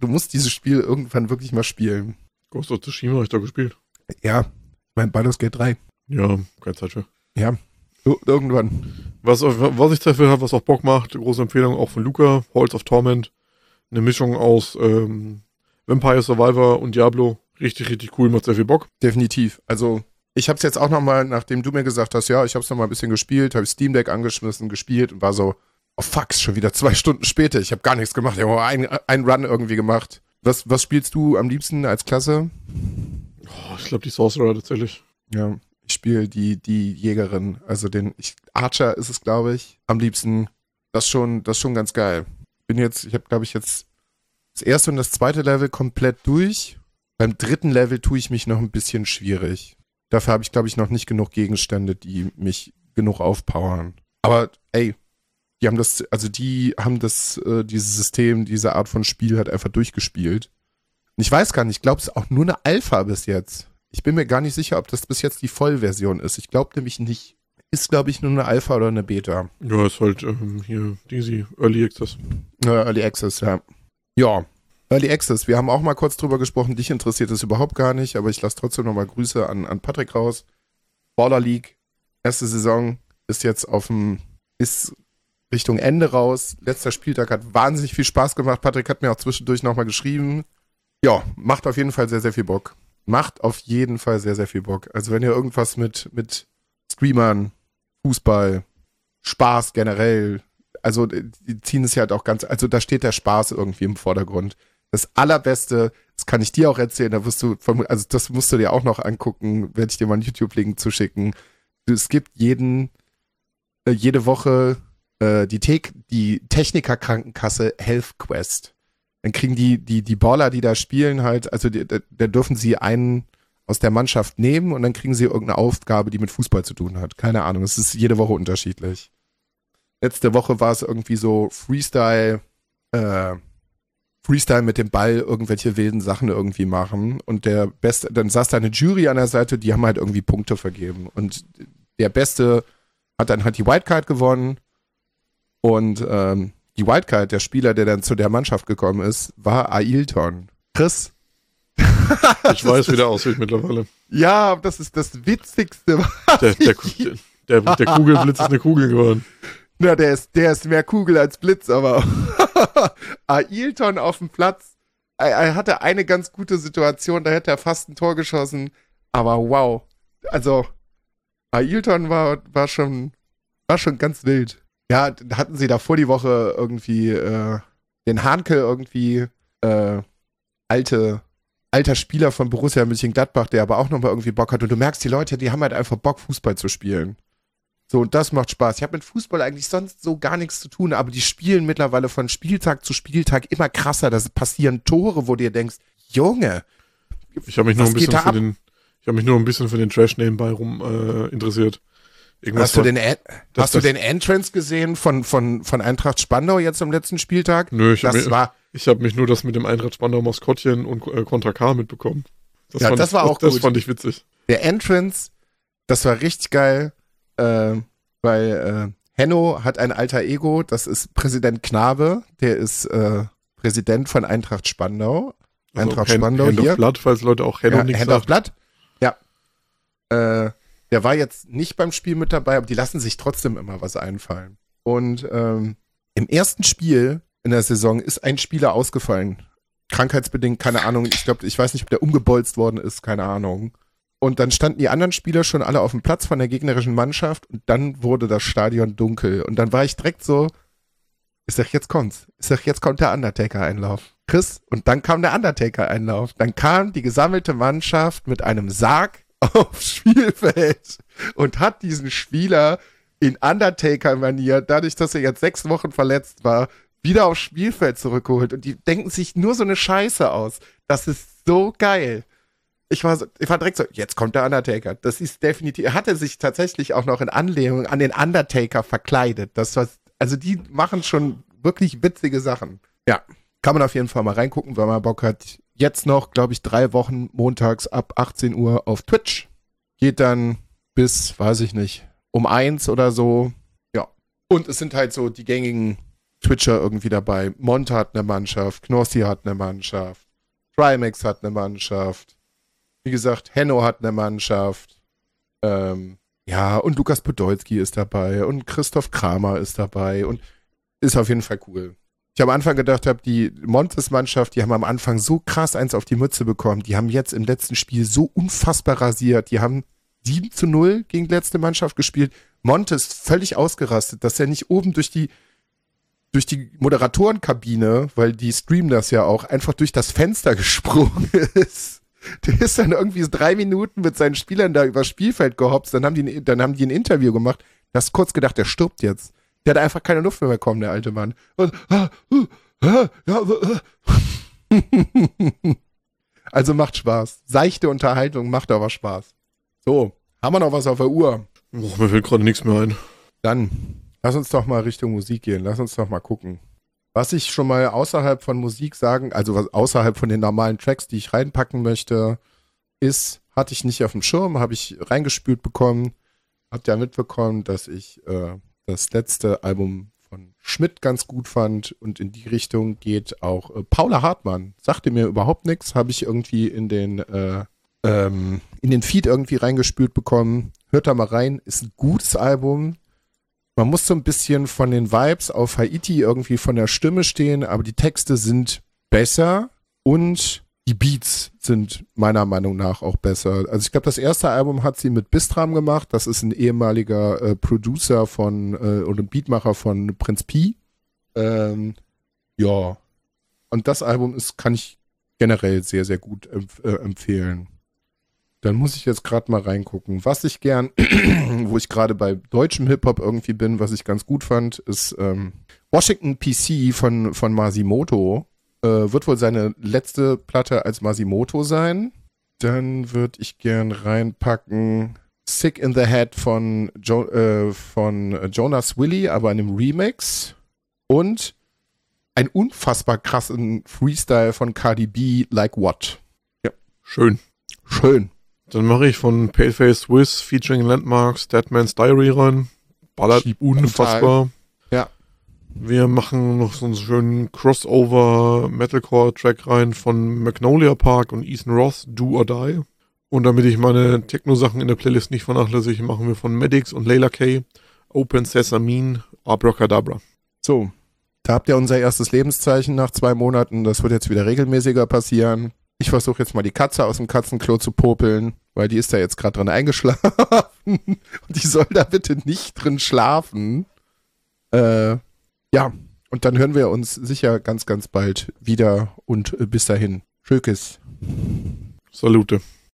irgendwann wirklich mal spielen. Ghost of Tsushima habe ich da gespielt. Ja, mein Baldur's Gate 3. Ja, keine Zeit für. Ja, irgendwann. Was ich dafür habe, was auch Bock macht, große Empfehlung auch von Luca, Halls of Torment. Eine Mischung aus Vampire Survivor und Diablo. Richtig, richtig cool, macht sehr viel Bock. Definitiv. Also, ich habe es jetzt auch nochmal, nachdem du mir gesagt hast, ja, ich habe es nochmal ein bisschen gespielt, habe ich Steam Deck angeschmissen, gespielt und war so, oh fuck, schon wieder 2 Stunden später. Ich habe gar nichts gemacht. Ich habe einen Run irgendwie gemacht. Was spielst du am liebsten als Klasse? Oh, ich glaube die Sorcerer tatsächlich. Ja, ich spiele die Jägerin, also Archer ist es, glaube ich, am liebsten. Das ist schon ganz geil. Ich habe, glaube ich, jetzt das erste und das zweite Level komplett durch. Beim dritten Level tue ich mich noch ein bisschen schwierig. Dafür habe ich, glaube ich, noch nicht genug Gegenstände, die mich genug aufpowern. Aber, ey, dieses System, diese Art von Spiel halt einfach durchgespielt. Und ich weiß gar nicht, ich glaube, es ist auch nur eine Alpha bis jetzt. Ich bin mir gar nicht sicher, ob das bis jetzt die Vollversion ist. Ich glaube nämlich nicht. Ist, glaube ich, nur eine Alpha oder eine Beta. Ja, ist halt hier Early Access. Early Access, ja. Ja, Early Access. Wir haben auch mal kurz drüber gesprochen. Dich interessiert es überhaupt gar nicht, aber ich lasse trotzdem nochmal Grüße an Patrick raus. Baller League, erste Saison, ist jetzt ist Richtung Ende raus. Letzter Spieltag hat wahnsinnig viel Spaß gemacht. Patrick hat mir auch zwischendurch nochmal geschrieben. Ja, macht auf jeden Fall sehr, sehr viel Bock. Macht auf jeden Fall sehr, sehr viel Bock. Also wenn ihr irgendwas mit Streamern, Fußball, Spaß generell, also die ziehen es ja halt auch ganz, also da steht der Spaß irgendwie im Vordergrund. Das Allerbeste, das kann ich dir auch erzählen, da wirst du, also das musst du dir auch noch angucken, werde ich dir mal einen YouTube-Link zuschicken. Es gibt jede Woche die Techniker-Krankenkasse Health Quest. Dann kriegen die Baller, die da spielen, halt, also da dürfen sie einen aus der Mannschaft nehmen und dann kriegen sie irgendeine Aufgabe, die mit Fußball zu tun hat. Keine Ahnung, es ist jede Woche unterschiedlich. Letzte Woche war es irgendwie so Freestyle mit dem Ball irgendwelche wilden Sachen irgendwie machen und dann saß da eine Jury an der Seite, die haben halt irgendwie Punkte vergeben und der Beste hat dann halt die Wildcard gewonnen und die Wildcard, der Spieler, der dann zu der Mannschaft gekommen ist, war Ailton. Chris? Ich weiß, wie der aussieht mittlerweile. Ja, das ist das Witzigste. Der Kugelblitz ist eine Kugel geworden. Na, der ist mehr Kugel als Blitz, aber Ailton auf dem Platz, er hatte eine ganz gute Situation, da hätte er fast ein Tor geschossen, aber wow. Also, Ailton war schon ganz wild. Ja, hatten sie da vor die Woche irgendwie den Hanke irgendwie alter Spieler von Borussia Mönchengladbach, der aber auch nochmal irgendwie Bock hat. Und du merkst, die Leute, die haben halt einfach Bock, Fußball zu spielen. So, und das macht Spaß. Ich habe mit Fußball eigentlich sonst so gar nichts zu tun, aber die spielen mittlerweile von Spieltag zu Spieltag immer krasser. Da passieren Tore, wo du dir denkst, Junge, ich habe mich nur ein bisschen für den Trash nebenbei interessiert. Hast du den Entrance gesehen von Eintracht Spandau jetzt am letzten Spieltag? Nö, ich habe mich nur das mit dem Eintracht Spandau Maskottchen und Contra K mitbekommen. Das war auch gut. Das fand gut. ich witzig. Der Entrance, das war richtig geil, weil Henno hat ein alter Ego, das ist Präsident Knabe, der ist Präsident von Eintracht Spandau. Also Eintracht Spandau Hand hier. of Blood, falls Leute auch Henno nicht Hand of Blood, ja. Der war jetzt nicht beim Spiel mit dabei, aber die lassen sich trotzdem immer was einfallen. Und im ersten Spiel in der Saison ist ein Spieler ausgefallen. Krankheitsbedingt, keine Ahnung. Ich weiß nicht, ob der umgebolzt worden ist, keine Ahnung. Und dann standen die anderen Spieler schon alle auf dem Platz von der gegnerischen Mannschaft und dann wurde das Stadion dunkel. Und dann war ich direkt so, ich sag, jetzt kommt's. Ich sag, jetzt kommt der Undertaker-Einlauf. Chris, und dann kam der Undertaker-Einlauf. Dann kam die gesammelte Mannschaft mit einem Sarg aufs Spielfeld und hat diesen Spieler in Undertaker-Manier, dadurch, dass er jetzt 6 Wochen verletzt war, wieder aufs Spielfeld zurückgeholt. Und die denken sich nur so eine Scheiße aus. Das ist so geil. Ich war direkt so, jetzt kommt der Undertaker. Das ist definitiv, er hatte sich tatsächlich auch noch in Anlehnung an den Undertaker verkleidet. Also die machen schon wirklich witzige Sachen. Ja, kann man auf jeden Fall mal reingucken, wenn man Bock hat. Jetzt noch, glaube ich, 3 Wochen montags ab 18 Uhr auf Twitch. Geht dann bis, weiß ich nicht, um 1 oder so. Ja. Und es sind halt so die gängigen Twitcher irgendwie dabei. Monta hat eine Mannschaft, Knossi hat eine Mannschaft, Trimax hat eine Mannschaft. Wie gesagt, Henno hat eine Mannschaft. Ja, und Lukas Podolski ist dabei und Christoph Kramer ist dabei und ist auf jeden Fall cool. Ich am Anfang gedacht habe, die Montes-Mannschaft, die haben am Anfang so krass eins auf die Mütze bekommen. Die haben jetzt im letzten Spiel so unfassbar rasiert. Die haben 7-0 gegen die letzte Mannschaft gespielt. Montes völlig ausgerastet, dass er nicht oben durch die Moderatorenkabine, weil die streamen das ja auch, einfach durch das Fenster gesprungen ist. Der ist dann irgendwie so 3 Minuten mit seinen Spielern da übers Spielfeld gehopst, dann haben die ein Interview gemacht. Du hast kurz gedacht, der stirbt jetzt. Der hat einfach keine Luft mehr bekommen, der alte Mann. Und, also macht Spaß. Seichte Unterhaltung macht aber Spaß. So, haben wir noch was auf der Uhr? Oh, mir fällt gerade nichts mehr ein. Dann lass uns doch mal Richtung Musik gehen. Lass uns doch mal gucken. Was ich schon mal außerhalb von Musik sagen, also außerhalb von den normalen Tracks, die ich reinpacken möchte, hatte ich nicht auf dem Schirm, habe ich reingespült bekommen. Habt ihr ja mitbekommen, dass ich das letzte Album von Schmidt ganz gut fand und in die Richtung geht auch Paula Hartmann. Sagte mir überhaupt nichts, habe ich irgendwie in den Feed irgendwie reingespült bekommen. Hört da mal rein, ist ein gutes Album. Man muss so ein bisschen von den Vibes auf Haiti irgendwie von der Stimme stehen, aber die Texte sind besser und die Beats sind meiner Meinung nach auch besser. Also ich glaube, das erste Album hat sie mit Bistram gemacht. Das ist ein ehemaliger Producer oder Beatmacher von Prinz Pi. Ja. Und das Album kann ich generell sehr, sehr gut empfehlen. Dann muss ich jetzt gerade mal reingucken. Was ich gern, wo ich gerade bei deutschem Hip-Hop irgendwie bin, was ich ganz gut fand, ist Washington PC von Masimoto. Wird wohl seine letzte Platte als Masimoto sein. Dann würde ich gern reinpacken Sick in the Head von Jonas Willy, aber in einem Remix. Und einen unfassbar krassen Freestyle von Cardi B, Like What. Ja, schön. Dann mache ich von Paleface Wiz featuring Landmarks Deadman's Diary rein. Ballert unfassbar. Ja. Wir machen noch so einen schönen Crossover-Metalcore-Track rein von Magnolia Park und Ethan Roth, Do or Die. Und damit ich meine Techno-Sachen in der Playlist nicht vernachlässige, machen wir von Maddox und Layla K, Open Sesame, Abracadabra. So, da habt ihr unser erstes Lebenszeichen nach 2 Monaten. Das wird jetzt wieder regelmäßiger passieren. Ich versuche jetzt mal die Katze aus dem Katzenklo zu popeln, weil die ist da jetzt gerade drin eingeschlafen. Und die soll da bitte nicht drin schlafen. Ja, und dann hören wir uns sicher ganz, ganz bald wieder und bis dahin. Tschökes. Salute.